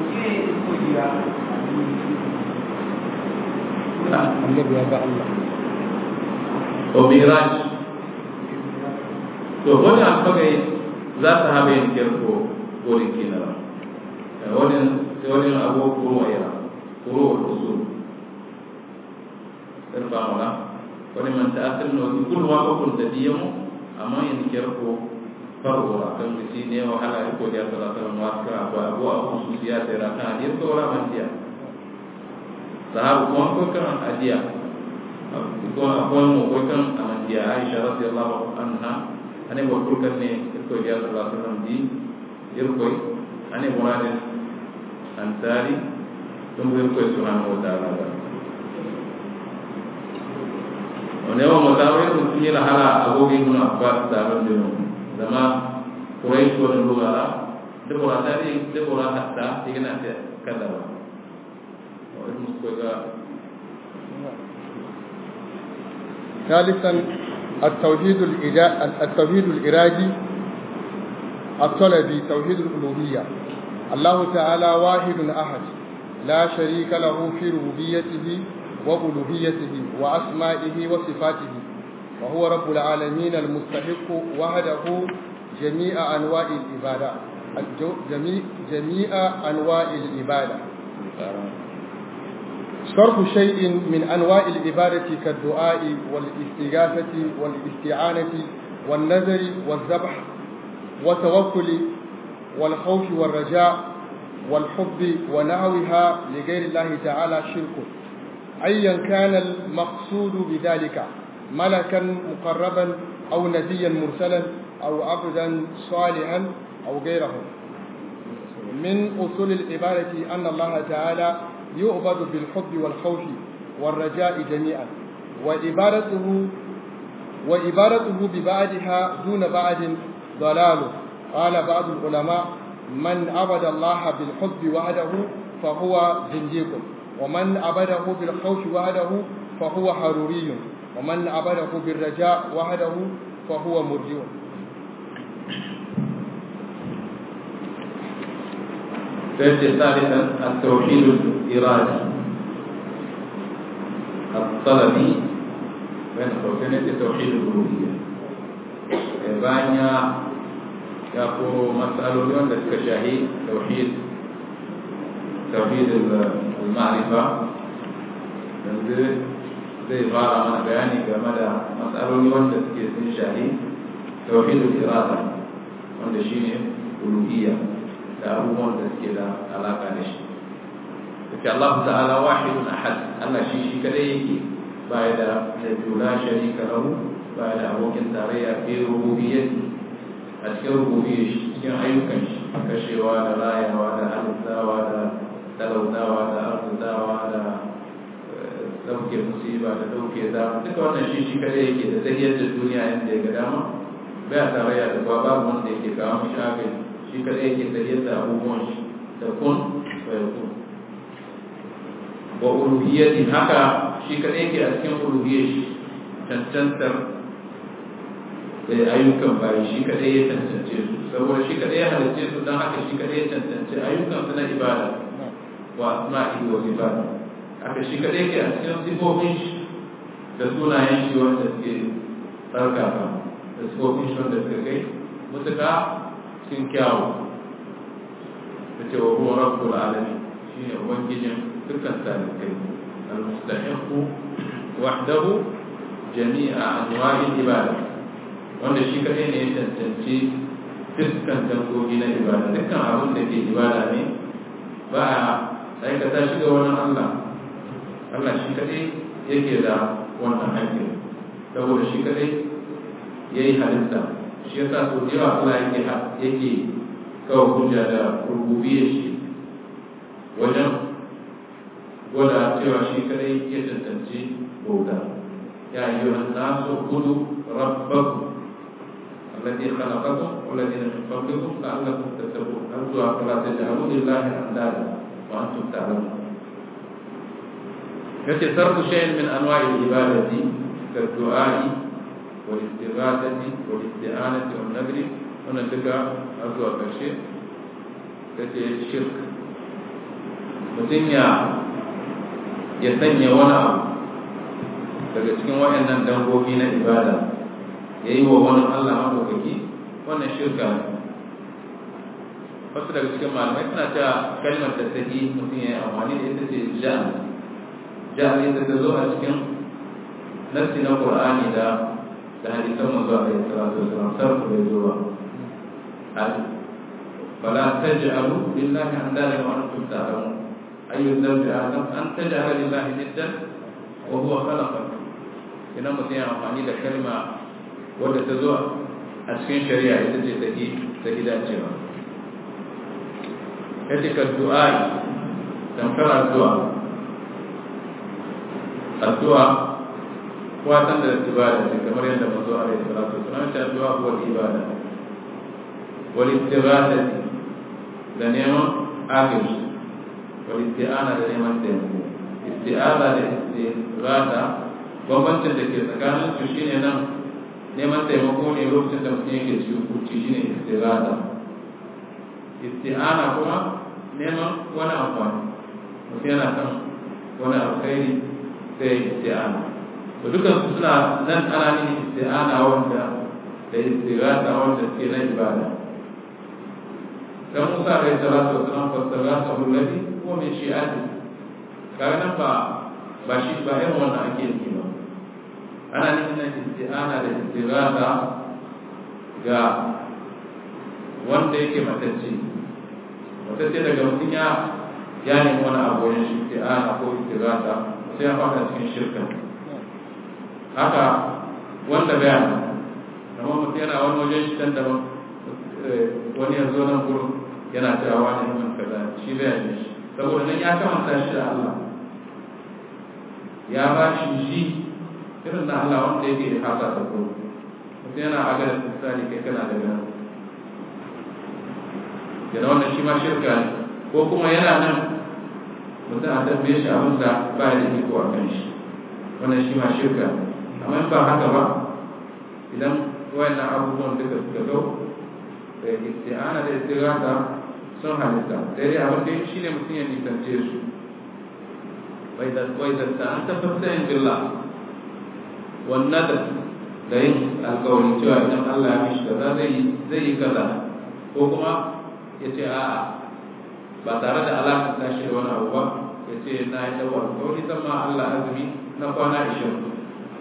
Annabi ya ga Allah. To miraj. To wani alfagai za ta haɓe yin kirko wurin kinara. Wani wani abu kuro ya kuro usul. Irfa mala. Wani man ta'assir no kullu wa kun tadiyamu amma yin kirko farwa kan bisi ne wa hala ko dia sallallahu alaihi wasallam wa abu abu susiya tera kan dia to ora mantia sahabu ko ko kan adia ko ko mo ko kan amandia Aisyah radhiyallahu anha ane ko kan ne ko dia sallallahu alaihi wasallam di ir ko ane muradin antari tum bir ko subhanahu wa ta'ala one wa mutawi ko tinya la hala agogi ibn abbas da ban dino dama quraish ko dulu ala de bora tadi de bora hatta igna te kadaba wa ibn koga ثالثا التوحيد التوحيد الإرادي الطلبي توحيد الألوهية. الله تعالى واحد أحد لا شريك له في ربوبيته وألوهيته وأسمائه وصفاته، وهو رب العالمين المستحق وحده جميع أنواع العبادة جميع, جميع أنواع العبادة. صرف شيء من أنواع العبادة كالدعاء والاستغاثة والاستعانة والنذر والذبح والتوكل والخوف والرجاء والحب ونحوها لغير الله تعالى شرك، أيا كان المقصود بذلك ملكا مقربا أو نبيا مرسلا أو عبدا صالحا أو غيره. من أصول العبادة أن الله تعالى يعبد بالحب والخوف والرجاء جميعا، وعبادته وعبادته ببعضها دون بعض ضلال. قال بعض العلماء من عبد الله بالحب وحده فهو زنديق، ومن عبده بالخوف وحده فهو حروري، ومن عبده بالرجاء وحده فهو مرجئ. ثالثا التوحيد الإرادي الطلبي بين قوسين التوحيد الألوهية. banyak يقول مسألة اليوم للكشاهي توحيد توحيد المعرفة زي غارة من بياني كمدى مسألة اليوم للكشاهي توحيد الإرادة وانده شيني ألوهية كأبوان تسكيلا علاقة نشي فكي الله تعالى واحد أحد الله شيشي كريكي بعد لا شريك له بعد أبوك تاريا في ربوبيته أذكر ربوبيته cikin ayyukan shi kashewa da rayawa da halittawa da talautawa da arzutawa da dauke musiba da dauke dama duka wannan shi shi kada yake da tahiyar da duniya yadda ya ga dama bai tarayya da babu wanda yake kawo mishi agaji shi kada yake tahiyar da abubuwan shi da kun wa yakun wa uluhiyyati haka shi kada yake a cikin uluhiyyar shi cancantar ayyukan bayi shi kadai ya tantance su saboda shi kadai ya halicce su don haka shi kadai ya tantance ayyukan su na ibada wa asma'i wa sifat haka shi kadai ke a cikin sifofin shi da sunayen shi wanda suke tsarkaka da sifofin shi wanda suka kai mutuka cikin kyawu da cewa huwa rabbul alamin shine ubangijin dukkan talibai al-mustahiqu wahdahu jami'a anwa'il ibada wanda shi kadai ne ya tantance dukkan dangogi na ibada dukkan abin da ke ibada ne ba a aikata shi ga wani Allah Allah shi kadai yake da wannan haƙƙi saboda shi kadai ya yi halitta shi ya sa sau da yawa Allah yake yake kawo hujja da rububiyar shi wajen gwada cewa shi kadai ya tantance bauta ya yi wa nasu hudu rabbaku الذي خلقكم والذين من قبلكم لعلكم تتقون أرجو فلا تجعلوا لله أندادا وأنتم تعلمون. فتصرف شيء من أنواع العبادة كالدعاء والاستغاثة والاستعانة والنذر ونذكر أرجو كالشيء كالشرك mutum ya ya sanya wani abu daga cikin waɗannan dangogi na ibada ya yi wa wani Allah maɗaukaki wannan shirka ne. Wasu daga cikin malamai suna cewa kalmar da ta yi mutum ya yi amfani da ita ce ja'al ja'al ita ta zo a cikin nassi na Qur'ani da da hadisan manzo alaihi salatu wasallam sarfu bai zo ba al fala taj'alu lillahi andada wa antum ta'lamun ayyu dhanbi adam an taj'ala lillahi niddan wa huwa khalaqakum. Ina mutum ya amfani da kalma wadda ta zo a cikin shari'a ita ce take ta dacewa. Yace ka du'a tamkar addu'a addu'a watan da ibada ce kamar yadda mazo alaihi salatu wasallam ya addu'a huwa ibada wal istighathati da neman agaji wal isti'ana da neman taimako isti'ana da istighatha bambancin da ke tsakanin su shine nan neman taimako ne lokacin da mutum yake cikin kuci shine istighatha isti'ana kuma neman wani amfani mutum yana kan wani alkhairi sai isti'ana to dukan su suna nan ana yin isti'ana wanda da istighatha wanda ke na ibada dan Musa alaihi salatu wasallam fasara alladhi huwa min shi'ati kaga nan ba ba shi ba irin wannan ake yi ba ana yin isti'ana da istighatha ga wanda yake matacce matacce daga mutum ya ya nemi wani abu wajen isti'ana ko istighatha sai ya fara cikin shirka haka wanda bayan amma mutum yana wani wajen shi dan daban wani yanzu nan gurin yana cewa wani himan kaza shi bayan shi saboda nan ya kamanta shi da Allah ya ba shi shi irin na Allah wanda yake hasa ta ko mutum yana agada tsari kai kana da gana yana wannan shi ma shirka ne ko kuma yana nan mutum a tabbe shi abin da ba ya da iko a kan shi wannan shi ma shirka ne amma in ba haka ba idan wayannan abubuwan duka suka zo da isti'ana da istighatha sun halitta sai dai abin da shi ne mutum ya nisance su wai da wai da ta an tabbata in billah wannan da yin alƙawari cewa idan Allah ya mishi kaza zai zai yi kaza ko kuma ya ce a'a ba tare da alaƙar tashi da wani abu ba ya ce na yi dawo alƙawari zan ma Allah azumi na kwana ishirin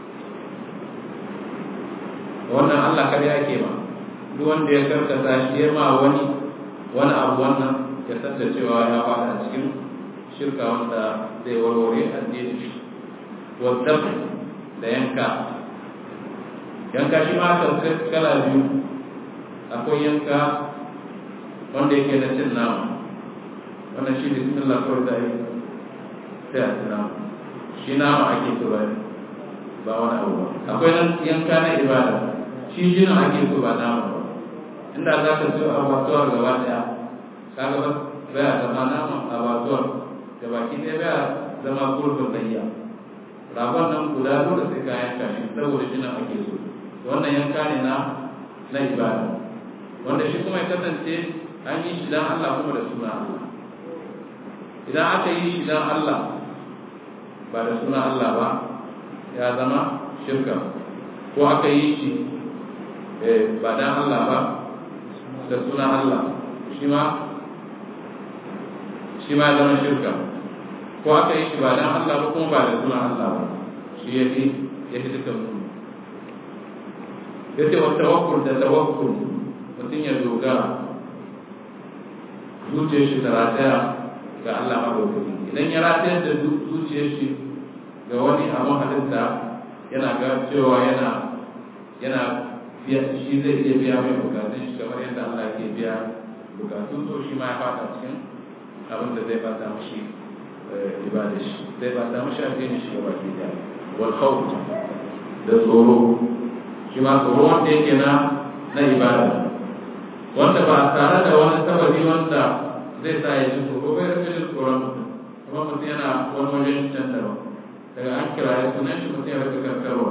wannan Allah kare ake ma duk wanda ya karkata shi ya ma wani wani abu wannan ya san da cewa ya fada cikin shirka wanda zai warware addini shi wadda da yanka yanka shi ma kan kala biyu akwai yanka wanda yake da cin nama wannan shi bismillah kawai da yi sai a cin nama shi nama ake so ba ba wani abu ba akwai nan yanka na ibada shi jinin ake so ba nama ba inda za ka so abatuwar gaba daya kaga ba baya zama naman abatuwar da baki ɗaya baya zama gurbin layya rabon nan guda dole sai ka yanka shi saboda jinin ake so wannan yanka ne na na ibada wanda shi kuma ya kasance an yi shi dan Allah kuma da suna Allah idan aka yi shi dan Allah ba da suna Allah ba ya zama shirka ko aka yi shi ba dan Allah ba da suna Allah shi ma shi ma zama shirka ko aka yi shi ba dan Allah ba kuma ba da suna Allah ba shi ya fi ya fi duka mutum ya ce wa tawakkul da tawakkul mutum ya dogara zuciyar shi ta rataya ga Allah maɗaukaki idan ya ratayar da zuciyar shi ga wani abin halitta yana ga cewa yana yana shi zai iya biya mai bukatun shi kamar yadda Allah ke biya bukatun so shi ma ya fata cikin abin da zai bata mashi ibada shi zai bata mashi addinin shi gaba ke da wal khawf da tsoro shi ma tsoro wanda yake na na ibada wanda ba tare da wani sababi wanda zai sa ya ji tsoro bai rage jin tsoron mutum kuma mutum yana wani wajen can daban daga an kira ya sunan shi mutum ya rage karkarwa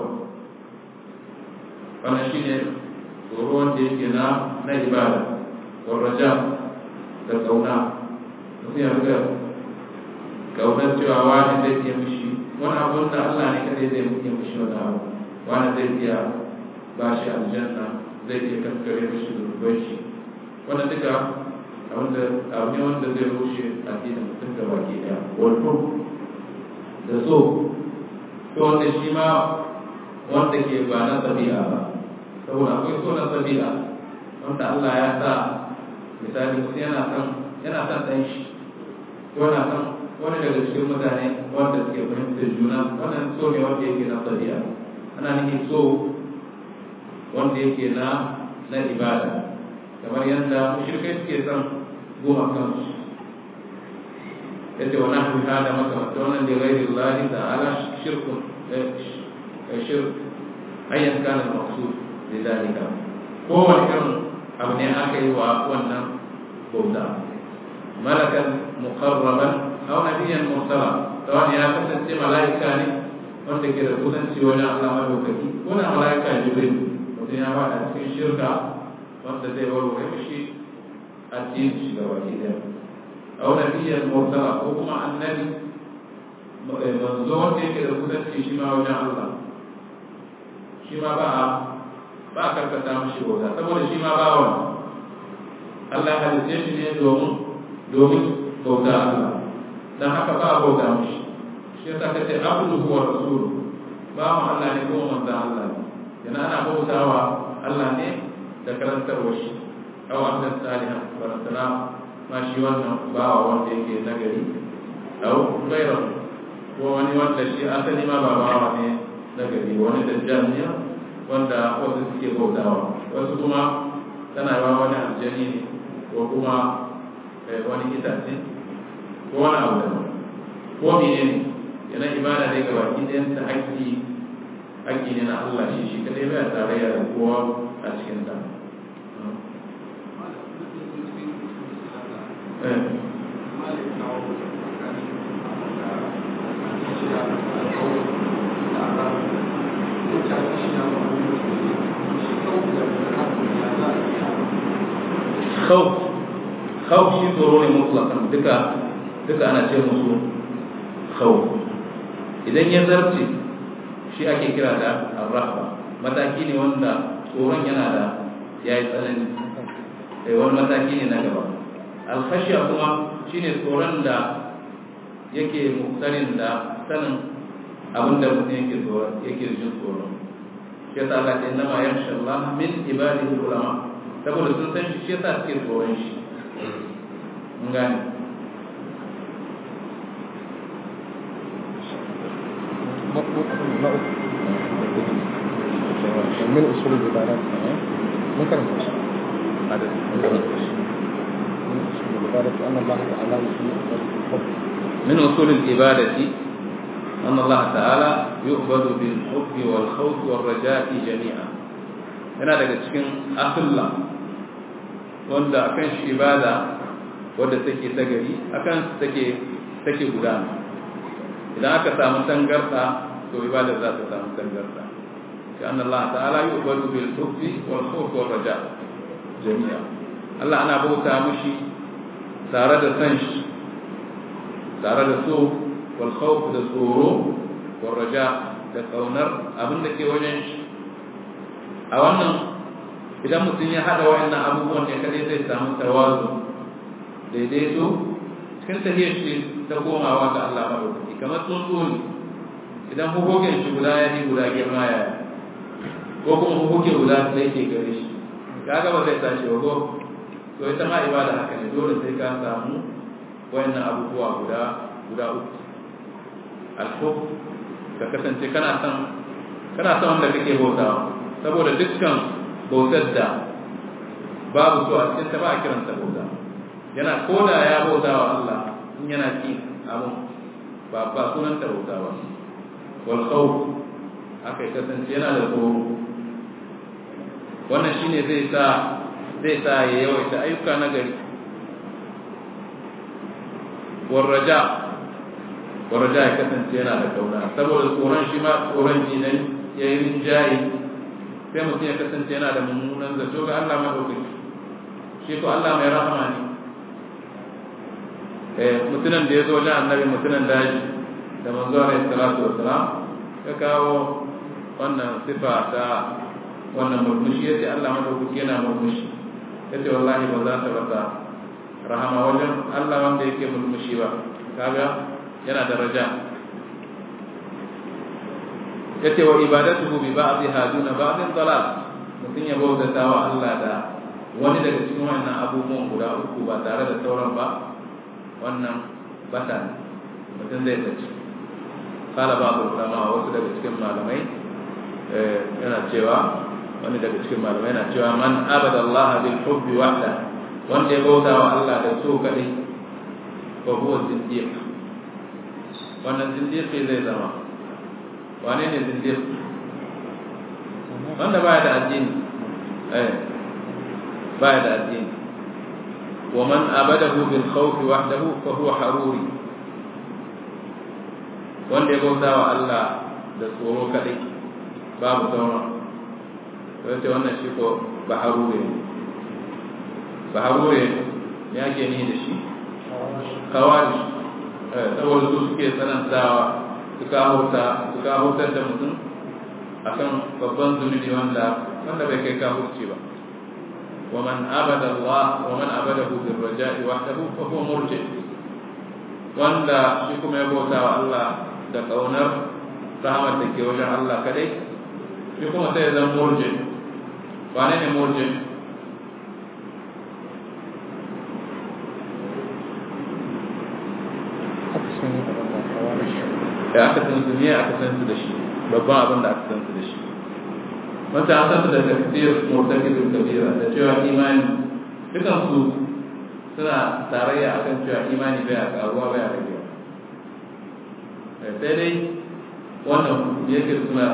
wannan shi ne tsoro wanda yake na na ibada warraja da kauna mutum ya riga kaunar cewa wani zai iya mishi wani abun da Allah ne kadai zai iya mishi wani abu wani zai iya ba shi aljanna zai iya kankare mishi zurbai shi wannan duka abinda abu ne wanda zai rushe addinin mutum da baki daya wato da so to wanda shi ma wanda ke ba na tabi'a ba saboda akwai so na tabi'a wanda Allah ya sa misali mutum yana son yana son ɗan shi yana son wani daga cikin mutane wanda suke fahimtar juna wannan so ne wanda yake na tabi'a ana nufin so wanda yake na na ibada kamar yadda mushrikai suke son goma kansu yace wa nahwi hada maka wannan da ghairi Allah ta'ala shirkun shirk ayyan kana al-maqsud lidalika kowane irin abu ne aka yi wa wannan bauta malakan muqarraban aw nabiyyan mursala tawan ya kasance malaika ne wanda ke da kusanci wajen Allah madaukaki ko na malaika jibril mutum ya fada cikin shirka wanda zai warware mishi addini shi gaba ɗaya aw nabiyyan mursala ko kuma annabi manzo wanda yake da kusanci shi ma wajen Allah shi ma ba a ba a karkata mashi bauta saboda shi ma ba wani Allah ya halitta shi ne domin domin bauta Allah dan haka ba a bauta mashi shi yasa kace abduhu wa rasuluhu ba mu Allah ne kuma manzo Allah ne yana ana bautawa Allah ne da karantarwa shi aw abdan salihan barantana ma shi wannan ba wanda yake nagari aw ghayra ko wani wanda shi asali ma ba bawa ne na gari wani dajjal ne wanda wasu suke bautawa wasu kuma tana yawa wani aljani ne ko kuma wani itace ko wani abu da ko mene ne yana ibada ne ga baki ɗayan ta haƙƙi haƙƙi ne na Allah shi shi kadai bai tarayya da kowa a cikin ta خوف خوف shi tsoro ne mutlakan duka duka ana ce musu khawf idan ya zarce shi ake kira da ar-rahba mataki ne wanda tsoron yana da yayi tsanani eh wani mataki ne na gaba al-khashya kuma shine tsoron da yake muktarin da sanin abinda mutum yake tsoron yake jin tsoron shi yasa Allah ya nama yakhsha Allah min ibadihi ulama saboda sun san shi shi yasa suke tsoron shi mun gane من أصول العبادات ممكن من أصول العبادة أن الله تعالى من أصول العبادة أن الله تعالى يعبد بالحب والخوف والرجاء جميعا yana daga cikin asulla wanda akan shi ibada wadda take ta gari akan take take gudana idan aka samu tangarda to ibada za ta samu tangarda kan Allah ta'ala yu'badu bil hubbi wal khawf wal raja jami'a Allah ana bauta mushi tare da san shi tare da so wal khawf da tsoro wal raja da kaunar abin da ke wajen shi a wannan idan mutum ya hada wayannan abubuwan ne kadai zai samu tawazu daidaito cikin tahiyar shi ta komawa ga Allah madaukaki kamar tsuntsu ne idan hukukin shi guda ya yi guda girma ya ko kuma hukukin guda da yake gare shi kaga ba zai tashi ba ko to ita ma ibada haka ne dole sai ka samu wayannan abubuwa guda guda uku al-hub ka kasance kana son kana son wanda kake bautawa saboda dukkan bautar da babu so a cikin ta ba a kiranta bauta yana koda ya bauta wa Allah in yana ki abun ba ba sunan ta bauta ba wal khawf aka kasance yana da tsoro wannan shine zai sa zai sa ya yawaita ayyuka na gari wal raja wal raja ya kasance yana da kauna saboda tsoron shi ma tsoron ji ne yayin rinjaye sai mutum ya kasance yana da mummunan zato ga Allah madaukaki shi ko Allah mai rahama ne eh mutunan da ya zo wajen annabi mutunan daji da manzo alaihi salatu wassalam ya kawo wannan sifa ta wannan murmushi yace Allah madaukaki yana murmushi yace wallahi ba za ta rasa rahama wajen Allah wanda yake murmushi ba kaga yana daraja yace wa ibadatuhu bi ba'dha duna ba'dhin dalal mutun ya bautata wa Allah da wani daga cikin wannan abubuwan guda uku ba tare da sauran ba wannan batan mutun zai tace kala babu ulama wasu daga cikin malamai yana cewa wani daga cikin malamai yana cewa man abada Allah bil hubbi wahda wanda ya bauta wa Allah da so kadai fa huwa zindiq wannan zindiqi zai zama wane ne zindiq wanda baya da addini eh baya da addini wa man abadahu bil khawf wahdahu fa huwa haruri wanda ya bauta wa Allah da tsoro kadai babu sauran wace wannan shi ko baharure baharure ne ake ni da shi kawari saboda su suke tsanantawa suka hauta suka hautar da mutum akan babban zunubi wanda wanda bai kai kafirci ba wa man abada Allah wa man abadahu bil raja'i wahdahu fa huwa murji wanda shi kuma ya bauta wa Allah da kaunar rahmat da ke wajen Allah kadai shi kuma sai zan murji wane ne murji da aka san su ne aka san su da shi babban abin da aka san su da shi wanda an san su da tafsir murtakibul kabira da cewa imani dukan su suna tarayya akan cewa imani bai a karuwa bai a ragewa sai dai wannan yake suna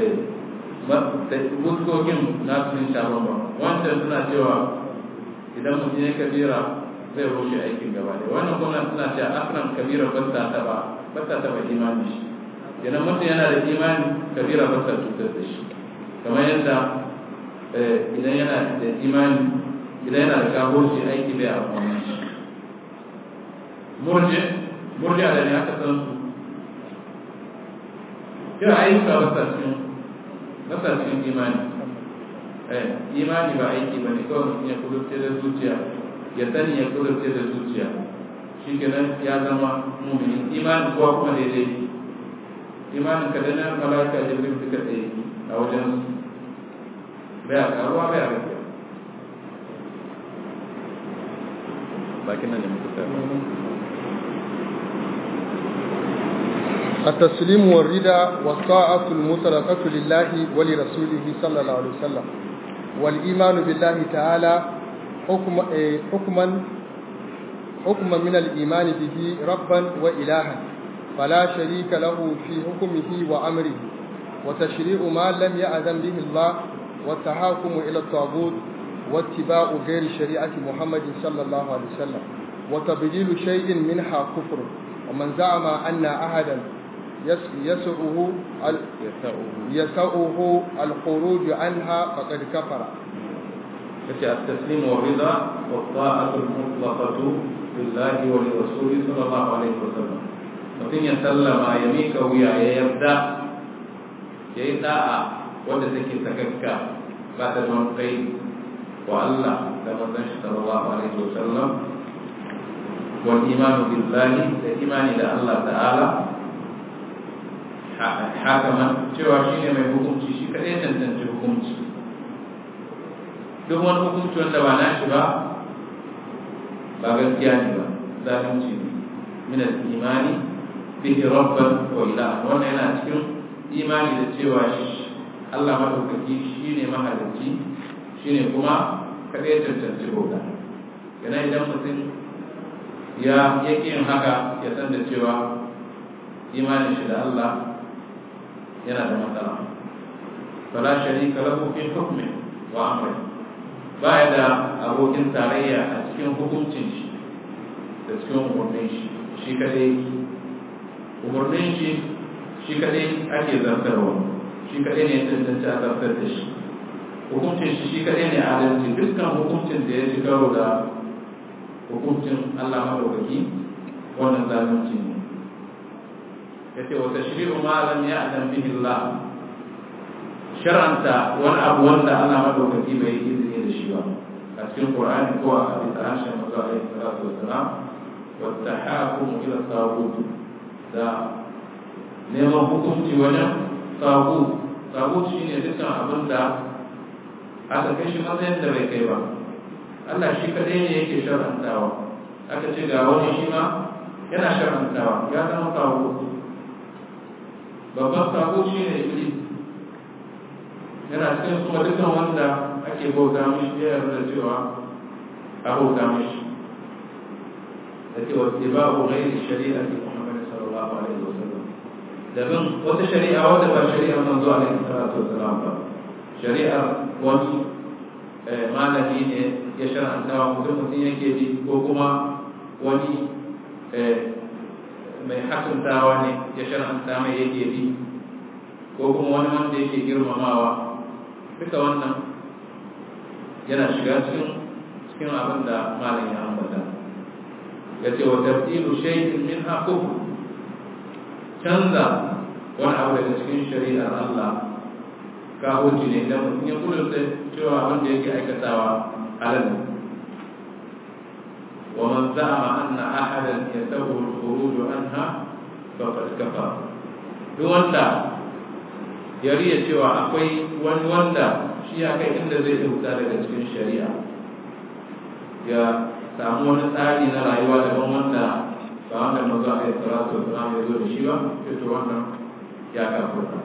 muskokin na sun sha bambam wancan suna cewa idan mutum ya kabira zai rushe aikin gaba da wannan kuma suna cewa akram kabira ba ta taba ba ta taba imani shi idan mutum yana da imani kabira ba ta cutar da shi kamar yadda idan yana da imani idan yana da kafirci aiki bai amfani shi murje murje da ne aka san su kira ayyuka ba ta cikin ba ta cikin imani imani ba aiki ba ne kawai mutum ya kudurce da zuciya ya sani ya kudurce da zuciya shi kenan ya zama mumini imanin kuwa kuma daidai imanin ka dana malaka jibril duka tsaye a wajen bai a karuwa bai a rafiya bakin nan ne muka tsaya التسليم والرضا والطاعة المطلقة لله ولرسوله صلى الله عليه وسلم والإيمان بالله تعالى حكم حكما حكما من الإيمان به ربا وإلها فلا شريك له في حكمه وأمره وتشريع ما لم يأذن به الله والتحاكم إلى الطاغوت واتباع غير شريعة محمد صلى الله عليه وسلم وتبديل شيء منها كفر ومن زعم أن أحدا يسعه يسعه الخروج عنها فقد كفر. التسليم والرضا والطاعة المطلقة لله ولرسوله صلى الله عليه وسلم. mutum ya sallama ya mika wuya ya yarda ya yi da'a wadda take sakakka ba ta don kai wa Allah da manzon shi sallallahu alaihi wa sallam wal imanu billahi da imani da Allah ta'ala hakaman cewa shine mai hukunci shi kadai tantance hukunci duk wani hukunci wanda ba nashi ba ba gaskiya ne ba zalunci ne min al-imani bihi rabban wa ilaha wannan yana cikin imani da cewa Allah madaukaki shine mahalicci shine kuma kadai tantance bauta yana idan mutum ya yake yin haka ya san da cewa imanin shi da Allah yana da matsala fala sharika lahu fi hukmi wa amri baya da abokin tarayya a cikin hukuncin shi da cikin umarnin shi shi kadai umarnin shi shi kadai ake zartarwa shi kadai ne tantance a zartar da shi hukuncin shi shi kadai ne adalci dukkan hukuncin da ya ci karo da hukuncin Allah madaukaki wannan zalunci ne yace wa tashri'u ma lam ya'lam bihi Allah shar'anta wani abu wanda Allah madaukaki bai yi izini da shi ba a cikin Qur'ani ko a hadisi Aisha manzo alaihi salatu wassalam wa tahakum ila taghut da neman hukunci wajen taghut taghut shine dukkan abin da aka kai shi matsayin da bai kai ba Allah shi kadai ne yake shar'antawa aka ce ga wani shi ma yana shar'antawa ya zama taghut babban taghut shine iblis yana cikin kuma dukkan wanda ake bauta mishi ya yarda cewa a bauta mishi التي واتباع غير الشريعة محمد صلى الله عليه وسلم دبن وتشريعة وتبع شريعة منذ عليه الصلاة والسلام شريعة وني ما نبي يشرع أن توا مسلم يكيدي وكما وني mai hakuntawa ne ya shar'anta mai yake bi ko kuma wani wanda yake girmamawa duka wannan yana shiga cikin cikin abin da malam ya ambata ya ce wa tabdilu shay'in min haqqu canza wani abu daga cikin shari'ar Allah ka hoji ne da mutum ya kula da cewa abin da yake aikatawa halal ne ومن زعم أن أحدا يسوغ الخروج عنها فقد كفر duk wanda ya riya cewa akwai wani wanda shi ya kai inda zai fita daga cikin shari'a ya samu wani tsari na rayuwa daban wanda ba wanda manzo alaihi salatu wasallam ya zo da shi ba to wannan ya kafirta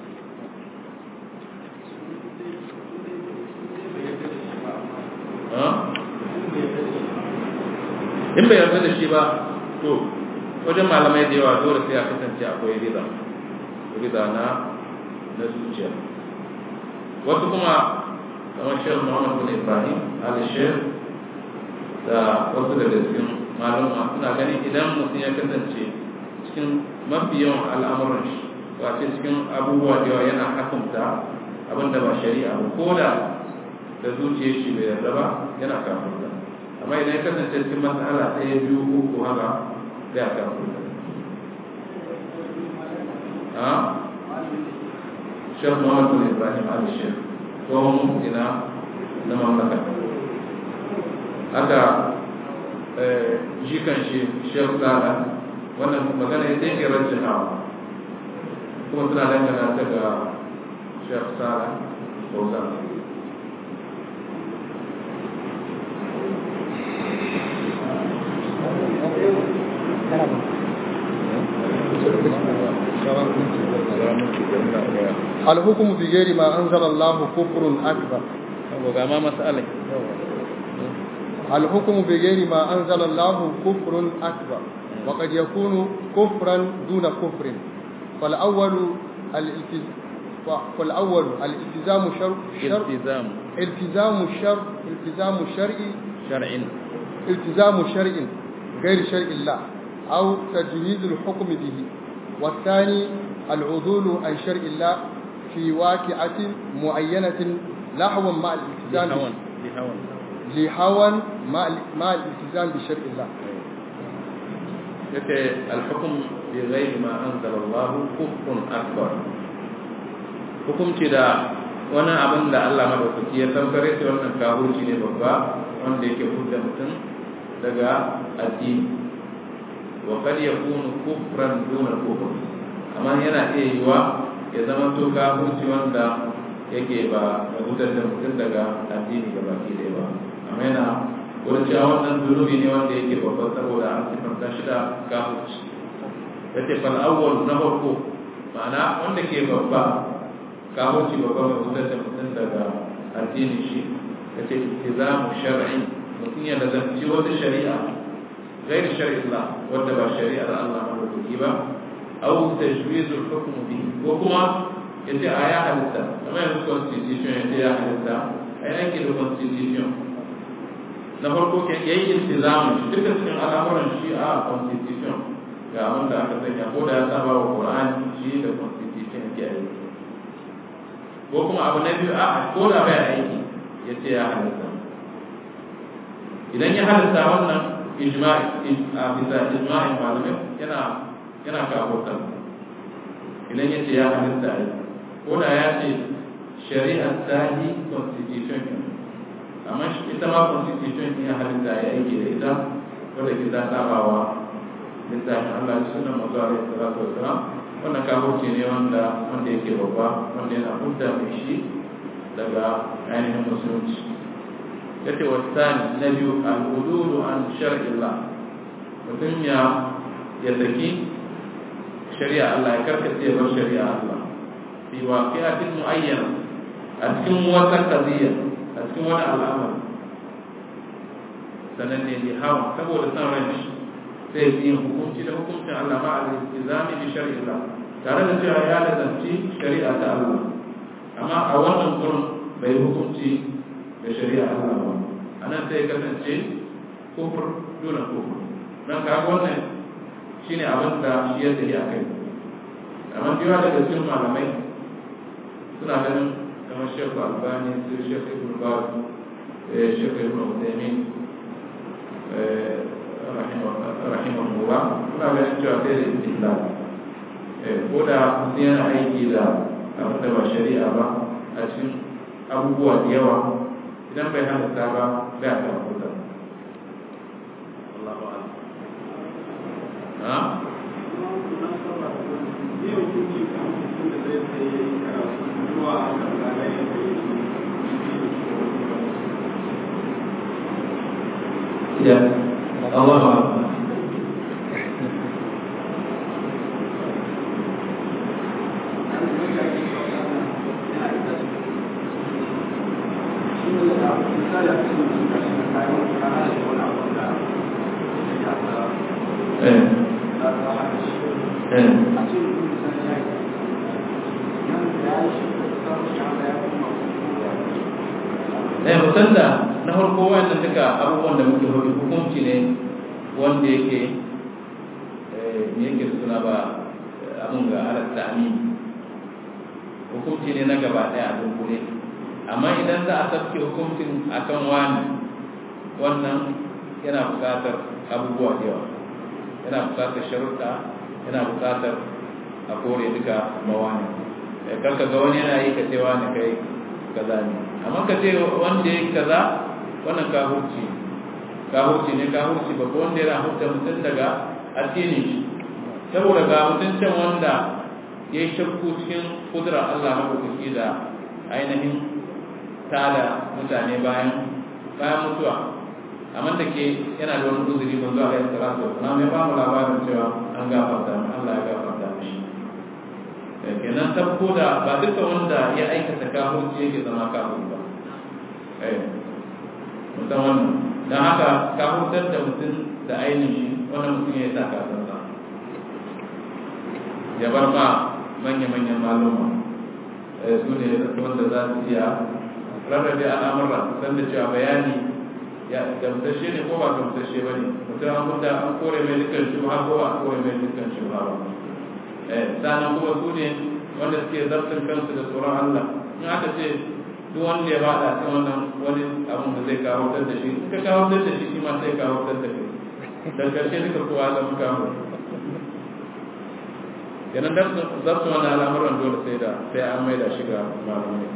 in bai yarda da shi ba to wajen malamai da yawa dole sai a kasance akwai rida rida na na zuciya wasu kuma kamar shekh muhammad bin ibrahim al-shekh da wasu daga cikin malama suna ganin idan mutum ya kasance cikin mafi yawan al'amuran shi wace cikin abubuwa da yawa yana hakunta abinda ba shari'a ba ko da da zuciyar shi bai yarda ba yana kafin amma idan ya kasance cikin matsala ɗaya biyu uku haka zai a kafin a shek muhammad bin ibrahim al-shek tsohon muftina na mamlaka haka jikan shi shek tsara wannan magana ya ɗaya rajin hawa kuma suna dangana ta ga shek tsara bauta الحكم بغير ما أنزل الله كفر أكبر الحكم بغير ما أنزل الله كفر أكبر وقد يكون كفرا دون كفر فالأول فالأول الالتزام شرع التزام التزام الشرع التزام الشرعي شرع التزام شرع غير شرع الله أو تجويز الحكم به والثاني العدول عن شرع الله في واقعة معينة لهوا مع الالتزام لهوا مع الالتزام بشرع الله الحكم بغير ما أنزل الله كفر أكبر حكم كده وانا abin da Allah madaukaki ya tabbare shi wannan kafirci ne babba wanda yake hudda mutum daga addini wa kad yakunu kufran duna kufr amma yana iya yiwa ya zama to kafirci wanda yake ba da hudda da mutum daga addini gaba ki dai ba amma yana wurin cewa wannan zunubi ne wanda yake babba saboda an sifanta shi da kafirci yace fal awwal na farko ma'ana wanda ke babba kafirci babba mai hudda da mutum daga addini shi yace iltizamu shar'i mutum ya lazamci wata shari'a غير شرع الله وتبع شريعة الله مدوكيبا أو تجويز الحكم به وكما يتي آية حدثة لما يقول constitution يتي آية حدثة أين كده constitution نفرقو كي يأي التزام تلك سنة الأمر الشيء constitution كأمن دا أكتن يقول يتابع القرآن شيء دا constitution كي وكما أبو نبي أقول أبا أيكي يتي آية حدثة إذن يحدث wannan ijma'i a bisa ijma'in malamai yana yana kafurta idan yace ya halitta ai ko da ya ce shari'a ta yi constitution amma ita ma constitution ya halitta ya aiki da ita wanda ke ta sabawa littafin Allah da sunan manzo alaihi salatu wassalam wannan kafurci ne wanda wanda yake babba wanda yana hudda mai shi daga ainihin musulunci yace wasani na biyu al-udulu an shar'illah mutum ya ya saki shari'a Allah ya karkace bar shari'a Allah fi waqi'atin muayyana a cikin wata qadiyya a cikin wani al'amari sanan ne li hawa saboda san ran shi sai yin hukunci da hukuncin Allah ma al-izami bi shar'illah tare da cewa ya lazanci shari'a ta Allah amma a wannan gurin bai hukunci da shari'a Allah ba anan sai kasance kufur dole kufur dan ka wannan shine abin da shi ya tafi akai amma biya daga cikin malamai suna ganin kamar Sheikh Albani su Sheikh Ibn Baz Sheikh Ibn Uthaymeen rahimahullah suna ganin cewa sai da istihlal ko da mutum yana aiki da abin da ba shari'a ba a cikin abubuwa da yawa idan bai halatta ba bai a kan kuta Allah ba ha? Ya Allah ba eh mutum da na farko wannan duka abubuwan da muke hudu hukunci ne wanda yake me yake suna ba abun ga halatta amin hukunci ne na gaba daya a dunkule amma idan za a tafke hukuncin akan wani wannan yana buƙatar abubuwa da yawa yana buƙatar sharuɗa yana buƙatar a kore duka mawani karka ga wani yana yi ka ce wani kai kaza ne amma ka ce wanda ya yi kaza wannan kahurci kahurci ne kahurci ba ko wanda yana hurta mutum daga addini shi saboda ga mutum can wanda ya yi shakku cikin kudura Allah maɗaukaki da ainihin tada mutane bayan bayan mutuwa amma da ke yana da wani uzuri manzo alaihi salatu wasallam ya ba mu labarin cewa an gafarta Allah ya gafarta mishi kenan tabbo da ba duka wanda ya aikata kafirci yake zama kafir ba eh mutum wannan dan haka kafirtar da mutum da ainihi wannan mutum ya sa kafirta ya bar ma manya-manyan maluma su ne wanda za su iya rarrabe al'amura san da cewa bayani ya gamsashe ne ko ba gamsashe ba ne mutum an kuta an kore mai dukkan shubha ko ba an kore mai dukkan shubha ba sannan kuma su ne wanda suke zartin kansu da tsoron Allah in aka ce duk wanda ya bada cikin wannan wani abin da zai kawo da shi ka kawo da shi shi ma sai kawo da kai da karshe duka kowa zama kawo kenan zartin wannan al'amuran dole sai da sai an mai da shi ga malamai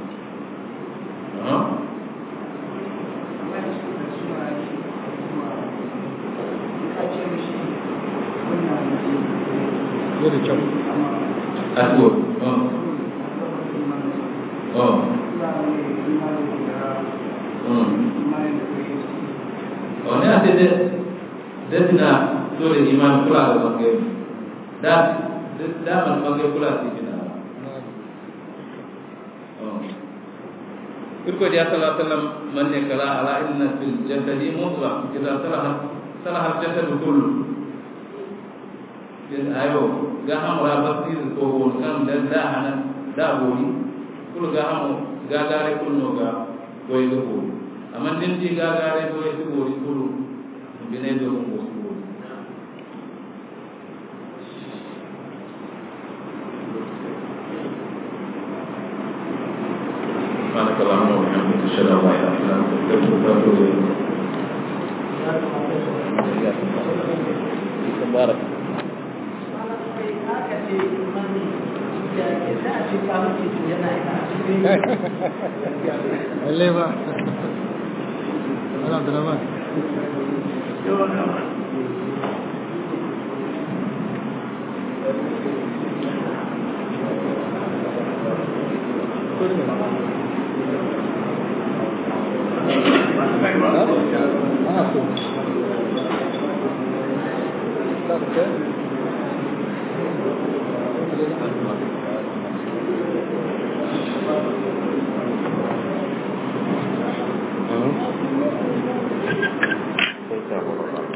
da kyau Aduh, oh, oh, hmm, oh, ni ada dia, dia tidak boleh iman pula sebagai, dah, dah sebagai pula sih tidak. Oh, itu dia salah salah menyekala ala inna fil jasadi mudghah, kita salah salah jasad betul. Jadi ayo, gaham rabat ini kohon kan dan dahanan dahuli, kul gaham gagare kul noga boy dohuli. Aman dinti gagare boy dohuli kul bine dohul bohuli. Mana kalau mau yang itu sudah banyak dan terbuka tu. Mubarak. Boleh Pak. Alhamdulillah. Ah, tu. Tak